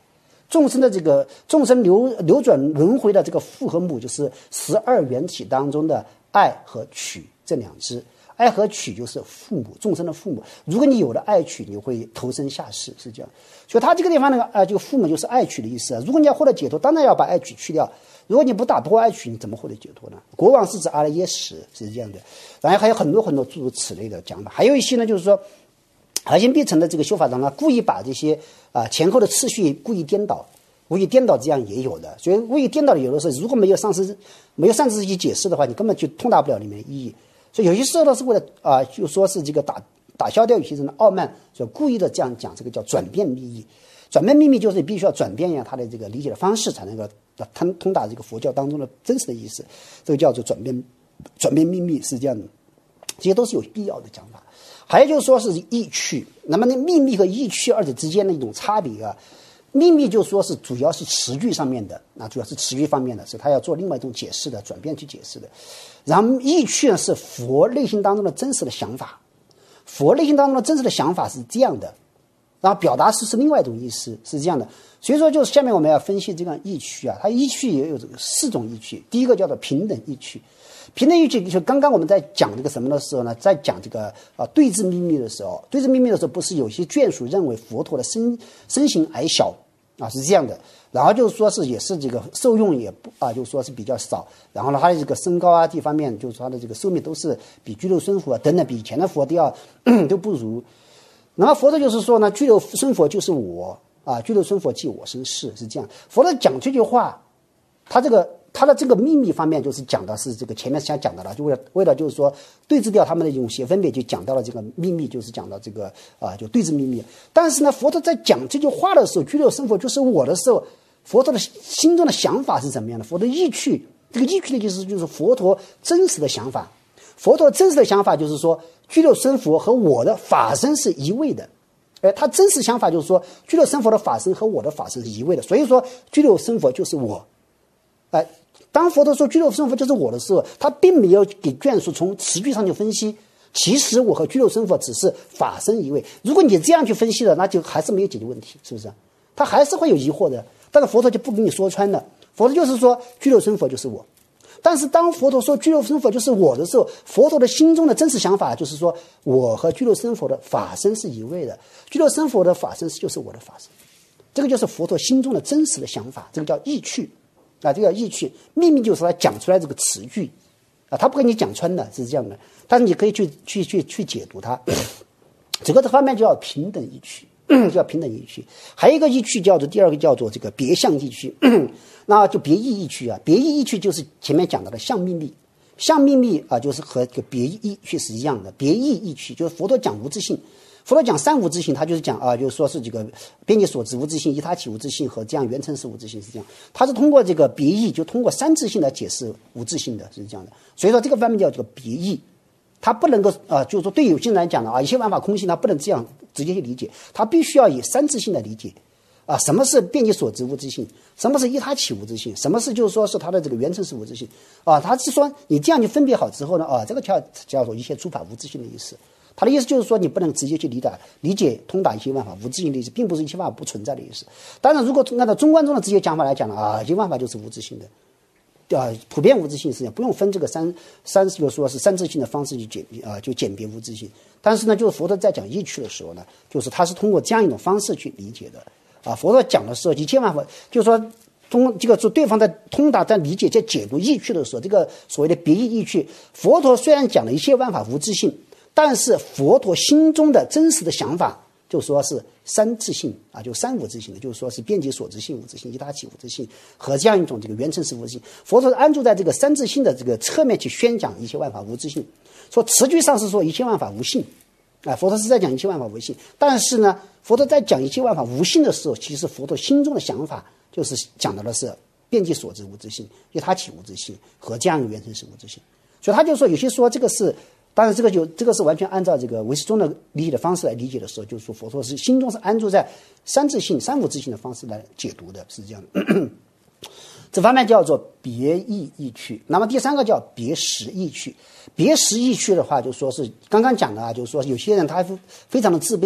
众生的这个众生流流转轮回的这个父和母，就是十二缘起当中的爱和取这两支。爱和取就是父母，众生的父母。如果你有了爱取，你会投身下世，是这样。所以他这个地方那个啊，这个父母就是爱取的意思啊。如果你要获得解脱，当然要把爱取去掉。如果你不打破爱取，你怎么获得解脱呢？国王是指阿赖耶识，是这样的。然后还有很多很多诸如此类的讲法。还有一些呢，就是说核心必成的这个修法当中，故意把这些啊前后的次序故意颠倒。故意颠倒这样也有的，所以故意颠倒的有的时候，如果没有上师没有善知识去解释的话，你根本就通达不了里面的意义。所以有些时候呢，是为了啊、呃，就说是这个打打消掉有些人的傲慢，所以故意的这样讲，这个叫转变密意。转变秘密就是必须要转变一下他的这个理解的方式，才能够通通达这个佛教当中的真实的意思。这个叫做转变转变秘密，是这样的，这些都是有必要的讲法。还有就是说是意趣，那么那秘密和意趣二者之间的一种差别啊。秘密就说是主要是词句上面的，那主要是词句方面的，是他要做另外一种解释的，转变去解释的。然后意趣呢是佛内心当中的真实的想法，佛内心当中的真实的想法是这样的，然后表达是是另外一种意思，是这样的。所以说就是下面我们要分析这个意趣啊，它意趣也有这个四种意趣。第一个叫做平等意趣，平等意趣就刚刚我们在讲这个什么的时候呢，在讲这个啊对治秘密的时候，对治秘密的时候不是有些眷属认为佛陀的身身形矮小啊，是这样的，然后就是说是也是这个受用也不啊，就是说是比较少，然后呢，他的这个身高啊这方面，就是他的这个寿命都是比居留孙佛啊等等，比以前的佛都要都不如。然后佛陀就是说呢，居留孙佛就是我啊，居留孙佛即我生是是这样。佛陀讲这句话，他这个他的这个秘密方面就是讲的是这个前面想讲的了，就为了为了就是说对治掉他们的这种邪分别，就讲到了这个秘密，就是讲到这个啊，就对治秘密。但是呢，佛陀在讲这句话的时候，居留孙佛就是我的时候，佛陀的心中的想法是怎么样的？佛陀意趣，这个意趣的意思就是佛陀真实的想法。佛陀真实的想法就是说，居留孙佛和我的法身是一位的。哎，他真实想法就是说，居留孙佛的法身和我的法身是一位的。所以说，居留孙佛就是我。哎，当佛陀说居留孙佛就是我的时候，他并没有给眷属从词句上去分析。其实我和居留孙佛只是法身一位。如果你这样去分析了，那就还是没有解决问题，是不是？他还是会有疑惑的。但是佛陀就不给你说穿了，佛陀就是说居留孙佛就是我。但是当佛陀说居留孙佛就是我的时候，佛陀的心中的真实想法就是说，我和居留孙佛的法身是一位的，居留孙佛的法身就是我的法身。这个就是佛陀心中的真实的想法，这个叫意趣啊，这个叫意趣。秘密就是他讲出来这个词句啊，他不跟你讲穿的，是这样的。但是你可以去去去去解读它。这个方面就叫平等意趣，叫平等意趣。还有一个意趣叫做第二个叫做这个别相意趣。那就别义意趣啊，别义意趣就是前面讲到的相秘密，相秘密啊，就是和这个别义意趣是一样的。别义意趣就是佛陀讲无自性，佛陀讲三无自性，他就是讲啊，就是说是这个边界所知无自性、依他起无自性和这样缘成实无自性，是这样。他是通过这个别义，就通过三自性来解释无自性的，是这样的。所以说这个方面叫这个别义，他不能够啊、呃，就是说对有些人来讲呢啊，一切万法空性，他不能这样直接去理解，他必须要以三自性来理解。啊，什么是遍及所知无自性？什么是依他起无自性？什么是就是说是他的这个缘成是无自性？啊，他是说你这样去分别好之后呢，啊，这个叫叫做一切诸法无自性的意思。他的意思就是说，你不能直接去理解理解通达一切万法无自性的意思，并不是一切万法不存在的意思。当然，如果按照中观中的直接讲法来讲呢，啊，一切万法就是无自性的，啊，普遍无自性是不用分这个三三，就是说是三自性的方式去鉴别啊，就鉴别无自性。但是呢，就是佛陀在讲意趣的时候呢，就是他是通过这样一种方式去理解的。啊，佛陀讲的时候，一切万法，就是说，通这个说对方在通达、在理解、在解读意趣的时候，这个所谓的别义意趣，佛陀虽然讲了一切万法无自性，但是佛陀心中的真实的想法，就说是三自性啊，就三无自性的，就是说是遍及所知性无自性、依他起无自性和这样一种这个缘成实无自性。佛陀安住在这个三自性的这个侧面去宣讲一切万法无自性，说词句上是说一切万法无性。啊，佛陀是在讲一切万法无性，但是呢，佛陀在讲一切万法无性的时候，其实佛陀心中的想法就是讲到的是遍及所知无自性、依他起无自性和这样一个缘成实无自性。所以他就说，有些说这个是，当然这个就这个是完全按照这个唯识宗的理解的方式来理解的时候，就是说佛陀是心中是安住在三自性、三无自性的方式来解读的，是这样的。这方面叫做别义意趣。那么第三个叫别实意趣。别实意趣的话，就说是刚刚讲的啊，就是说有些人他非常的自卑，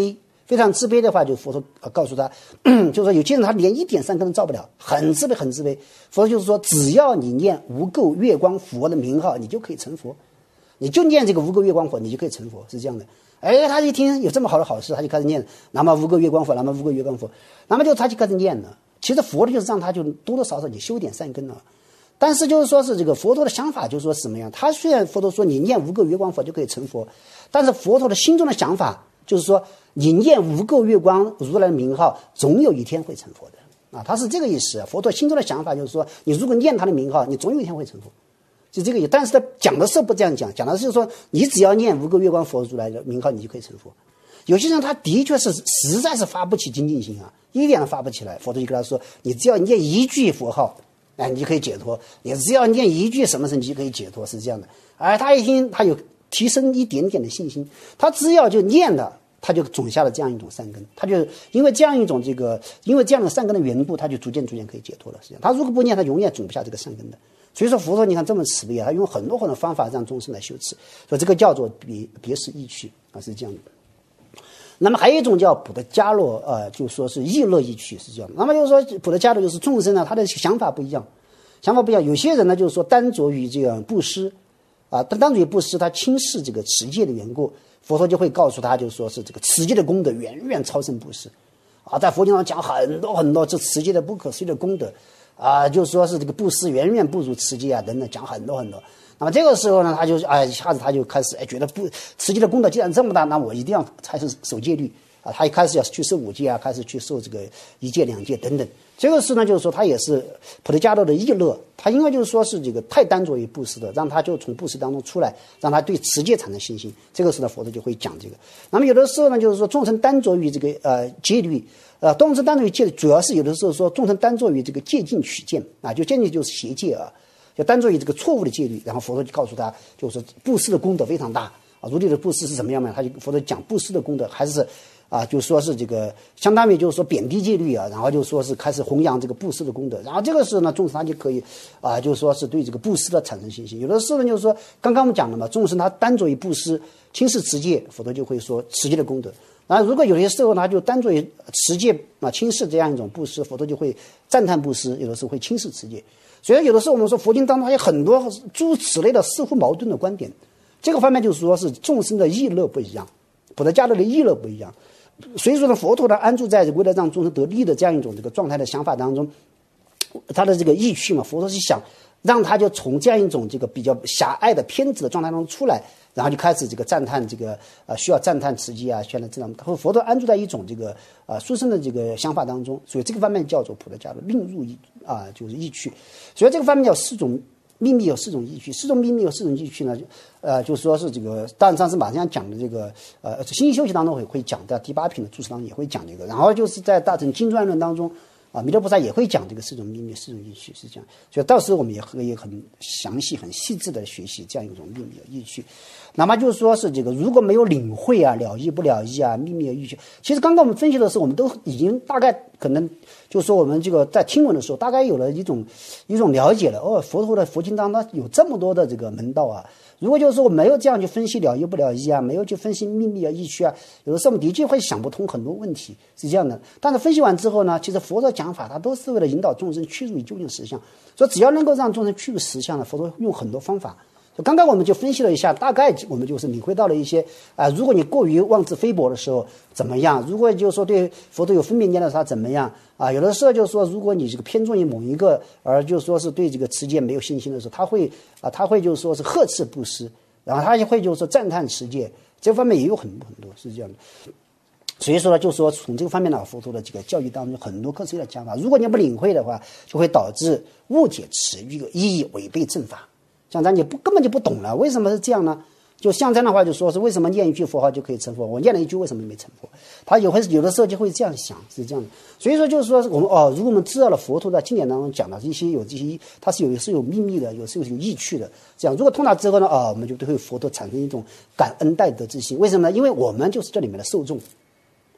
非常自卑的话，就佛陀告诉他，就是说有些人他连一点善根都造不了，很自卑，很自卑。佛陀就是说，只要你念无垢月光佛的名号，你就可以成佛。你就念这个无垢月光佛，你就可以成佛，是这样的。哎，他一听有这么好的好事，他就开始念，那么无垢月光佛，那么无垢月光佛，那么就他就开始念了。其实佛的就是让他就多多少少你修点善根了。但是就是说是这个佛陀的想法就是说什么样？他虽然佛陀说你念无垢月光佛就可以成佛，但是佛陀的心中的想法就是说，你念无垢月光如来的名号，总有一天会成佛的啊，他是这个意思。佛陀心中的想法就是说，你如果念他的名号，你总有一天会成佛，就这个意思。但是他讲的时候不这样讲，讲的是说，你只要念无垢月光佛如来的名号，你就可以成佛。有些人他的确是实在是发不起精进心啊，一点都发不起来。佛陀就跟他说，你只要念一句佛号，哎，你就可以解脱；你只要念一句什么神，你就可以解脱，是这样的。而他一听，他有提升一点点的信心，他只要就念了，他就种下了这样一种善根，他就因为这样一种这个，因为这样的善根的缘故，他就逐渐逐渐可以解脱了。实际上，他如果不念，他永远种不下这个善根的。所以说，佛陀你看这么慈悲啊，他用很多很多方法让众生来修持，所以这个叫做别别是意趣啊，是这样的。那么还有一种叫普特伽罗，呃，就说是意乐意趣，是这样的。那么就是说，普特伽罗就是众生呢，他的想法不一样，想法不一样。有些人呢，就是说单着于这样布施，啊，单单着于布施，他轻视这个持戒的缘故，佛陀就会告诉他，就是说是这个持戒的功德远远超胜布施，啊，在佛经上讲很多很多这持戒的不可思议的功德，啊，就是说是这个布施远远不如持戒啊，等等，讲很多很多。那么这个时候呢，他就哎，一下子他就开始哎，觉得不持戒的功德既然这么大，那我一定要开始守戒律啊，他一开始要去受五戒啊，开始去受这个一戒两戒等等。这个事呢，就是说他也是普特伽罗的意乐，他因为就是说是这个太单着于布施的，让他就从布施当中出来，让他对持戒产生信心。这个时候呢，佛陀就会讲这个。那么有的时候呢，就是说众生单着于这个呃戒律，呃，众生单着于戒律，主要是有的时候说众生单着于这个戒禁取见啊，就戒禁就是邪戒啊。就单着于这个错误的戒律，然后佛陀就告诉他，就是布施的功德非常大啊。如来的布施是什么样呢？他就佛陀讲布施的功德，还是啊，就说是这个相当于就是说贬低戒律啊，然后就说是开始弘扬这个布施的功德。然后这个时候呢，众生他就可以啊，就说是对这个布施的产生信心。有的时候呢，就是说刚刚我们讲了嘛，众生他单着于布施，轻视持戒，佛陀就会说持戒的功德。然后如果有些时候呢，他就单着于持戒啊，轻视这样一种布施，佛陀就会赞叹布施，有的时候会轻视持戒。所以有的时候我们说佛经当中还有很多诸如此类的似乎矛盾的观点，这个方面就是说是众生的意乐不一样，普特伽罗的意乐不一样。所以说呢，佛陀呢安住在为了让众生得利的这样一种这个状态的想法当中，他的这个意趣嘛，佛陀是想让他就从这样一种这个比较狭隘的偏执的状态当中出来，然后就开始这个赞叹这个呃需要赞叹持戒啊，需要这样。佛陀安住在一种这个呃殊胜的这个想法当中，所以这个方面叫做普特伽罗令入意啊，就是意趣。所以这个方面有四种秘密，有四种意趣，四种秘密有四种意趣呢，呃，就是说是这个，当然上次马上讲的这个呃心修习当中会会讲，在第八品的注释当中也会讲这个，然后就是在大乘经传论当中。啊，弥勒菩萨也会讲这个四种秘密、四种意趣，是这样。所以到时候我们也可以很详细、很细致的学习这样一种秘密的意趣。那么就是说是这个，如果没有领会啊、了义不了义啊、秘密的意趣，其实刚刚我们分析的时候，我们都已经大概可能就是说我们这个在听闻的时候，大概有了一种一种了解了。哦，佛陀的佛经当中有这么多的这个门道啊。如果就是说我没有这样去分析了义不了义啊，没有去分析秘密啊、意趣啊，有的时候我们的确会想不通很多问题，是这样的。但是分析完之后呢，其实佛的讲法它都是为了引导众生趋入于究竟实相，所以只要能够让众生趋入实相呢，佛陀用很多方法。刚刚我们就分析了一下，大概我们就是领会到了一些啊、呃，如果你过于妄自菲薄的时候怎么样？如果就是说对佛陀有分别念的时候怎么样啊？有的时候就是说，如果你这个偏重于某一个，而就是说是对这个持戒没有信心的时候，他会啊，他会就是说是呵斥布施，然后他也会就是说赞叹持戒，这方面也有很多很多是这样的。所以说呢，就说从这个方面呢，佛陀的这个教育当中很多科学的讲法，如果你不领会的话，就会导致误解持一个意义，违背正法。像咱你不根本就不懂了，为什么是这样呢？就像这样的话，就说是为什么念一句佛号就可以成佛？我念了一句，为什么没成佛？他有会有的时候就会这样想，是这样的。所以说，就是说我们哦，如果我们知道了佛陀在经典当中讲的一些有这些，它是有是有秘密的，有是有意趣的。这样，如果通达之后呢，哦，我们就对佛陀产生一种感恩戴德之心。为什么呢？因为我们就是这里面的受众。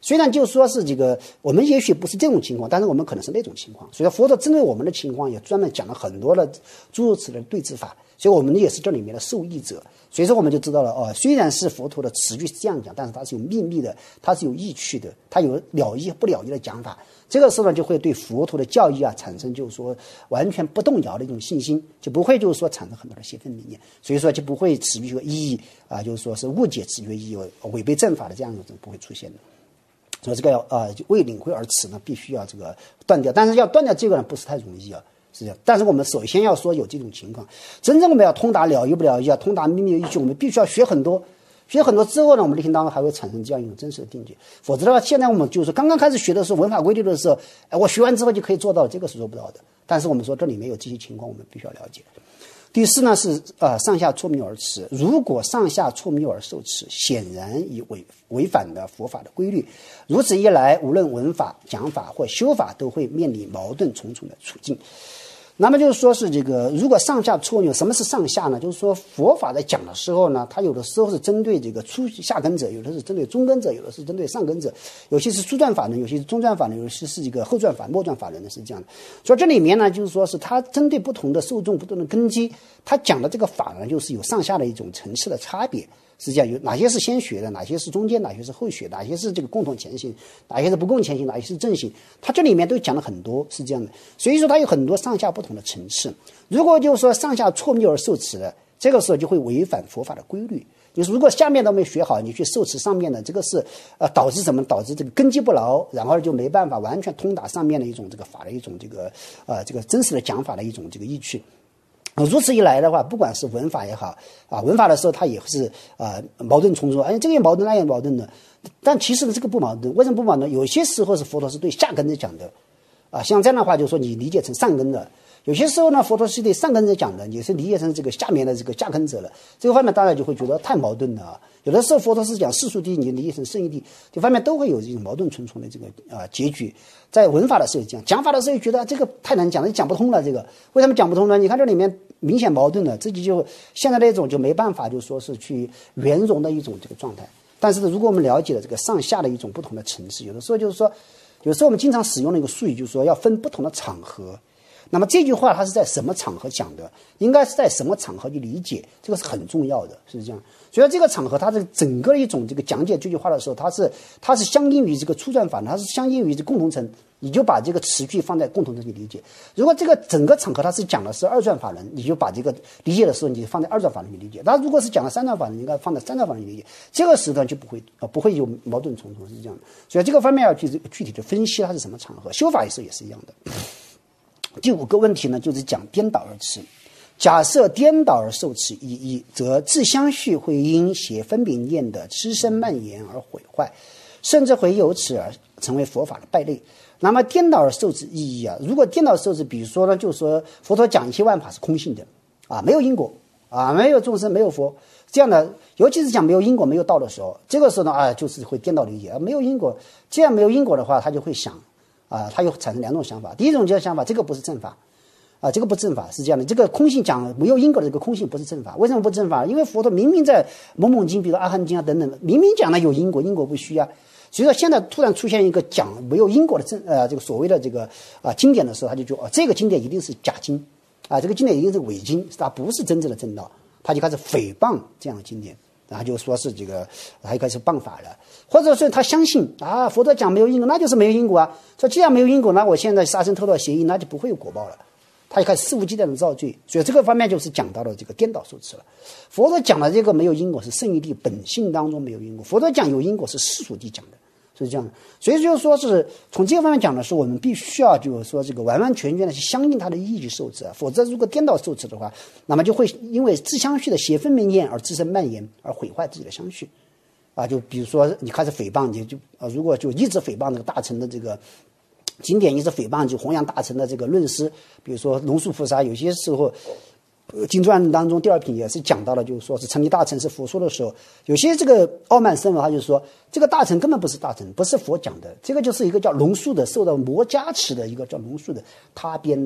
虽然就说是这个，我们也许不是这种情况，但是我们可能是那种情况。所以佛陀针对我们的情况，也专门讲了很多的诸如此类的对治法。所以我们也是这里面的受益者。所以说我们就知道了哦，虽然是佛陀的词句是这样讲，但是它是有秘密的，它是有意趣的，它有了义不了义的讲法。这个时候呢，就会对佛陀的教义啊产生就是说完全不动摇的一种信心，就不会就是说产生很多的邪分迷念，所以说就不会词句的意义啊，就是说是误解词句的意义，违背正法的这样一种不会出现的。所以这个要啊、呃、为领会而持呢，必须要这个断掉，但是要断掉这个呢不是太容易啊。是这样，但是我们首先要说有这种情况，真正我们要通达了义不了义啊，通达秘密的义趣，我们必须要学很多，学很多之后呢，我们内心当中还会产生这样一种真实的定觉。否则的话，现在我们就是刚刚开始学的时候，文法规律的时候，哎，我学完之后就可以做到，这个是做不到的。但是我们说这里面有这些情况，我们必须要了解。第四呢是呃上下错谬而持，如果上下错谬而受持，显然已违违反了佛法的规律。如此一来，无论文法、讲法或修法，都会面临矛盾重重的处境。那么就是说是这个，如果上下错谬，什么是上下呢？就是说佛法在讲的时候呢，它有的时候是针对这个初下根者，有的是针对中根者，有的是针对上根者，有些是初转法轮，有些是中转法轮，有些是这个后转法末转法轮的，是这样的。所以这里面呢，就是说是它针对不同的受众、不同的根基，它讲的这个法呢，就是有上下的一种层次的差别。实际上有哪些是先学的，哪些是中间，哪些是后学，哪些是这个共同前行，哪些是不共前行，哪些是正行，它这里面都讲了很多，是这样的。所以说它有很多上下不同的层次。如果就是说上下错谬而受持的，这个时候就会违反佛法的规律。你说如果下面都没学好，你去受持上面的，这个是呃导致什么？导致这个根基不牢，然后就没办法完全通达上面的一种这个法的一种这个呃这个真实的讲法的一种这个意趣。如此一来的话，不管是文法也好啊，文法的时候它也是啊、呃、矛盾重重，哎，这个也矛盾，那也矛盾的。但其实呢，这个不矛盾，为什么不矛盾？有些时候是佛陀是对下根者讲的，啊，像这样的话，就是说你理解成上根的；有些时候呢，佛陀是对上根者讲的，你是理解成这个下面的这个下根者了。这个方面当然就会觉得太矛盾了啊。有的时候佛陀是讲世俗谛，你理解成圣义谛，这方面都会有这种矛盾重重的这个啊、呃、结局。在文法的时候讲，讲法的时候觉得这个太难讲了，讲不通了。这个为什么讲不通呢？你看这里面明显矛盾了，自己就现在那种就没办法，就说是去圆融的一种这个状态。但是呢，如果我们了解了这个上下的一种不同的层次，有的时候就是说，有时候我们经常使用的一个术语，就是说要分不同的场合。那么这句话它是在什么场合讲的？应该是在什么场合去理解？这个是很重要的，是这样。所以这个场合，它的整个一种这个讲解这句话的时候，它是它是相应于这个初转法，它是相应于这共同层，你就把这个词句放在共同层去理解。如果这个整个场合它是讲的是二转法轮，你就把这个理解的时候，你就放在二转法轮去理解。那如果是讲了三转法轮，应该放在三转法轮去理解。这个时段就不会呃不会有矛盾重重，是这样的。所以这个方面要去具体的分析它是什么场合。修法也是也是一样的。第五个问题呢，就是讲颠倒而持。假设颠倒而受持意义，则自相续会因邪分别念的滋生蔓延而毁坏，甚至会由此而成为佛法的败类。那么颠倒而受持意义啊，如果颠倒受持，比如说呢，就是说佛陀讲一切万法是空性的啊，没有因果啊，没有众生，没有佛，这样的，尤其是讲没有因果、没有道的时候，这个时候呢啊，就是会颠倒理解啊，没有因果，这样没有因果的话，他就会想。啊，他又产生两种想法。第一种就是想法，这个不是正法，啊，这个不正法是这样的。这个空性讲没有因果的这个空性不是正法，为什么不正法？因为佛陀明明在某某经，比如阿含经啊等等，明明讲了有因果，因果不虚啊。所以说现在突然出现一个讲没有因果的正呃这个所谓的这个啊经典的时候，他就觉得哦，这个经典一定是假经啊，这个经典一定是伪经，它不是真正的正道，他就开始诽谤这样的经典。然后就说是这个，他就开始谤法了，或者说他相信啊，佛陀讲没有因果，那就是没有因果啊。说既然没有因果，那我现在杀生偷盗邪淫，那就不会有果报了。他就开始肆无忌惮的造罪，所以这个方面就是讲到了这个颠倒受持了。佛陀讲的这个没有因果是圣义谛本性当中没有因果，佛陀讲有因果是世俗谛讲的，是这样的。所以就是说是从这个方面讲的是，我们必须要就是说这个完完全全的去相应它的意义去受持，否则如果颠倒受持的话，那么就会因为自相续的邪分别念而自身蔓延而毁坏自己的相续啊。就比如说你开始诽谤，你就啊，如果就一直诽谤这个大乘的这个经典，一直诽谤就弘扬大乘的这个论师，比如说龙树菩萨，有些时候经传当中第二品也是讲到了，就是说是成立大乘是佛说的时候，有些这个傲慢僧人他就说这个大乘根本不是大乘，不是佛讲的，这个就是一个叫龙树的受到魔加持的一个叫龙树的他编的，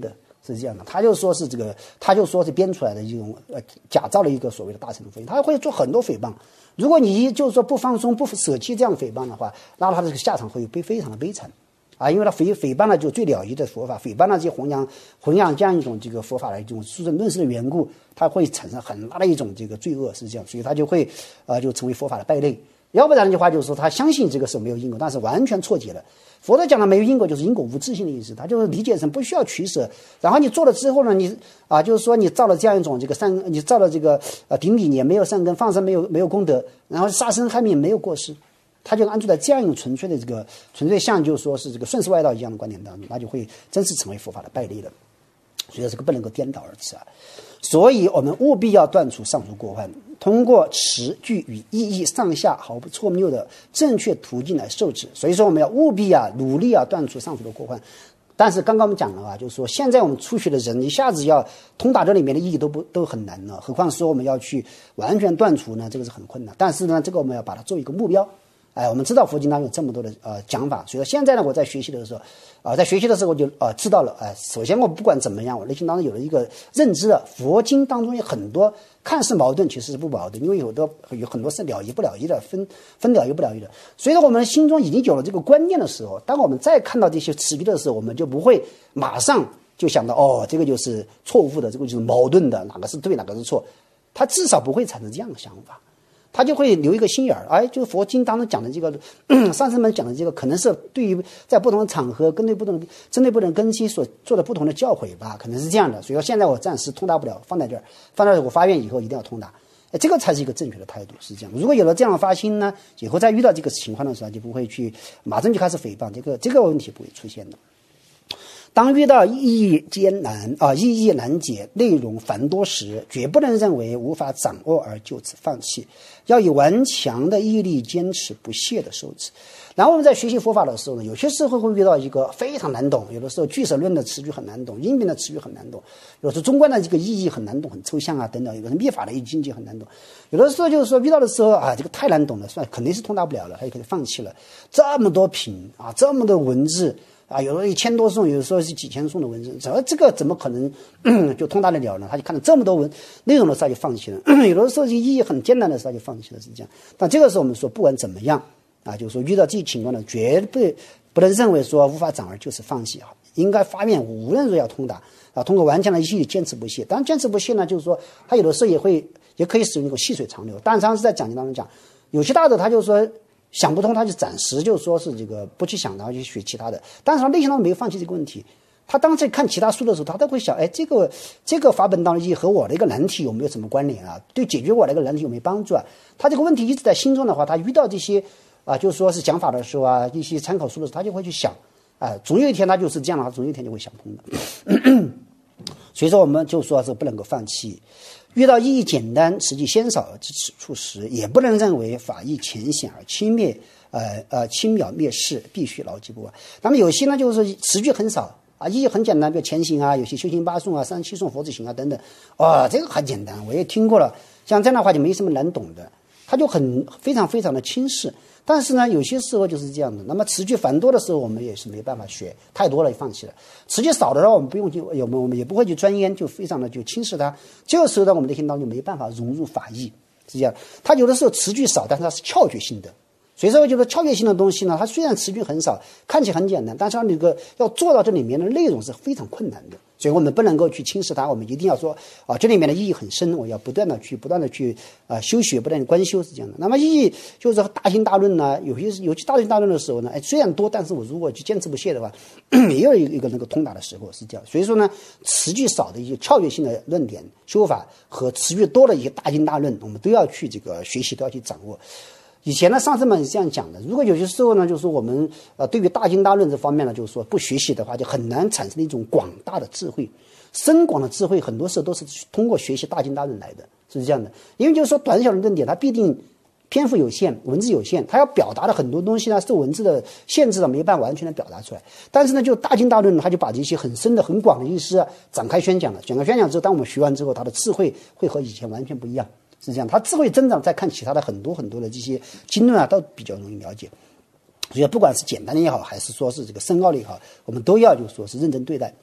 是这样的，他就说是这个，他就说是编出来的一种呃假造了一个所谓的大乘佛经，他会做很多诽谤。如果你就是说不放松、不舍弃这样诽谤的话，那他这个下场会被非常的悲惨啊，因为他诽诽谤了就最了义的佛法，诽谤了这些弘扬弘扬这样一种这个佛法的一种殊胜论事的缘故，他会产生很大的一种这个罪恶，是这样，所以他就会呃就成为佛法的败类。要不然的话就是说他相信这个是没有因果，但是完全错解了。佛陀讲的没有因果就是因果无自性的意思，他就是理解成不需要取舍。然后你做了之后呢，你啊就是说你造了这样一种这个善，你造了这个呃顶礼也没有善根，放生没有没有功德，然后杀生害命没有过失，他就安住在这样一种纯粹的这个纯粹像就是说是这个顺世外道一样的观点当中，那就会真是成为佛法的败类了。所以这个不能够颠倒而持啊。所以我们务必要断除上述过患，通过词句与意义上下毫不错谬的正确途径来受持。所以说我们要务必啊努力啊断除上述的过患。但是刚刚我们讲了啊，就是说现在我们初学的人一下子要通达这里面的意义都不都很难了，何况说我们要去完全断除呢，这个是很困难。但是呢，这个我们要把它做一个目标。哎，我们知道佛经当中有这么多的呃讲法，所以说现在呢，我在学习的时候，啊、呃，在学习的时候我就呃知道了，哎、呃，首先我不管怎么样，我内心当中有了一个认知了，佛经当中有很多看似矛盾，其实是不矛盾，因为有的有很多是了义不了义的，分分了义不了义的。所以说我们心中已经有了这个观念的时候，当我们再看到这些词句的时候，我们就不会马上就想到哦，这个就是错误的，这个就是矛盾的，哪个是对，哪个是错，他至少不会产生这样的想法。他就会留一个心眼儿，哎，就是佛经当中讲的这个，上师们讲的这个，可能是对于在不同的场合、针对不同的、针对不同的根基所做的不同的教诲吧，可能是这样的。所以说现在我暂时通达不了，放在这儿，放在我发愿以后一定要通达，哎，这个才是一个正确的态度，是这样。如果有了这样的发心呢，以后再遇到这个情况的时候，就不会去马上就开始诽谤，这个这个问题不会出现的。当遇到意义艰难啊、呃，意义难解、内容繁多时，绝不能认为无法掌握而就此放弃，要以顽强的毅力坚持不懈的受持。然后我们在学习佛法的时候呢，有些时候会遇到一个非常难懂，有的时候俱舍论的词句很难懂，因缘的词句很难懂，有时候中观的这个意义很难懂，很抽象啊等等，有的是密法的一境界很难懂，有的时候就是说遇到的时候啊，这个太难懂了，算肯定是通达不了了，他就可以放弃了。这么多品啊，这么多文字。啊，有的一千多颂，有的时候是几千颂的文字，这这个怎么可能就通达得了呢？他就看到这么多文内容的时候就放弃了，有的时候意义很艰难的时候就放弃了，是这样。但这个时候我们说，不管怎么样啊，就是说遇到这些情况呢，绝对不能认为说无法掌握就是放弃啊，应该发愿无论如要通达啊，通过顽强的毅力坚持不懈。当然坚持不懈呢，就是说他有的时候也会也可以使用一个细水长流。但常是在讲经当中讲，有些大的他就说。想不通，他就暂时就说是这个不去想，然后去学其他的。但是他内心当中没有放弃这个问题。他当在看其他书的时候，他都会想：哎，这个这个法本当中和我的一个难题有没有什么关联啊？对解决我的一个难题有没有帮助啊？他这个问题一直在心中的话，他遇到这些啊，就是说是讲法的时候啊，一些参考书的时候，他就会去想：啊，总有一天他就是这样的话，总有一天就会想通的。所以说，我们就说是不能够放弃。遇到意义简单、实际鲜少之此处时，也不能认为法义浅显而轻蔑，呃呃轻描蔑视，必须牢记不忘。那么有些呢，就是词句很少啊，意义很简单，比如前行啊，有些修行八颂啊、三十七颂、佛子行啊等等，啊、哦，这个很简单，我也听过了。像这样的话就没什么难懂的，它就很非常非常的轻视。但是呢，有些时候就是这样的。那么词句繁多的时候，我们也是没办法学，太多了就放弃了。词句少的时候，我们不用去，我们我们也不会去钻研，就非常的就轻视它。这个时候呢，我们的心当中就没办法融入法义，是这样。它有的时候词句少，但是它是窍诀性的。所以说，就是窍诀性的东西呢，它虽然词句很少，看起来很简单，但是它那个要做到这里面的内容是非常困难的。所以我们不能够去轻视它，我们一定要说啊，这里面的意义很深，我要不断的去不断的去啊修学，不断的观修，是这样的。那么意义就是大行大论呢，有些尤其大行大论的时候呢，哎，虽然多，但是我如果去坚持不懈的话，也有一个那个通达的时候，是这样。所以说呢，词句少的一些窍诀性的论点修法和词句多的一些大经大论，我们都要去这个学习，都要去掌握。以前呢，上师们是这样讲的，如果有些时候呢，就是说我们呃对于大经大论这方面呢，就是说不学习的话，就很难产生一种广大的智慧。深广的智慧很多时候都是通过学习大经大论来的，是这样的。因为就是说短小的论点，它必定篇幅有限，文字有限，它要表达的很多东西呢，受文字的限制的，没办法完全的表达出来。但是呢，就大经大论，它就把这些很深的、很广的意思展开宣讲了。展开宣讲之后，当我们学完之后，它的智慧会和以前完全不一样。是这样，他智慧增长，再看其他的很多很多的这些经论啊，都比较容易了解。所以不管是简单的也好，还是说是这个深奥的也好，我们都要就是说是认真对待。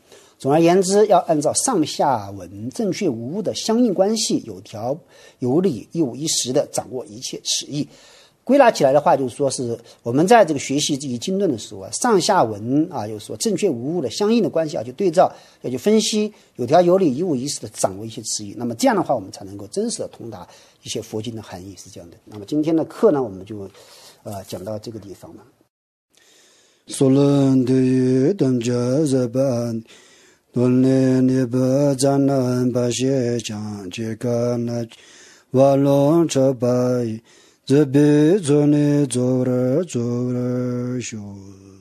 总而言之，要按照上下文正确无误的相应关系，有条有理，一五一十的掌握一切词义。归纳起来的话，就是说是我们在这个学习这些经论的时候啊，上下文啊，就是说正确无误的相应的关系要去对照，要去分析，有条有理，一五一十的掌握一些词义。那么这样的话，我们才能够真实的通达一些佛经的含义，是这样的。那么今天的课呢，我们就呃讲到这个地方了。 Solan de dam ja ban don ne ne ba zan nan ba xie chang je ka na wa long cha bai ze be zo ne zo ra zo ra shu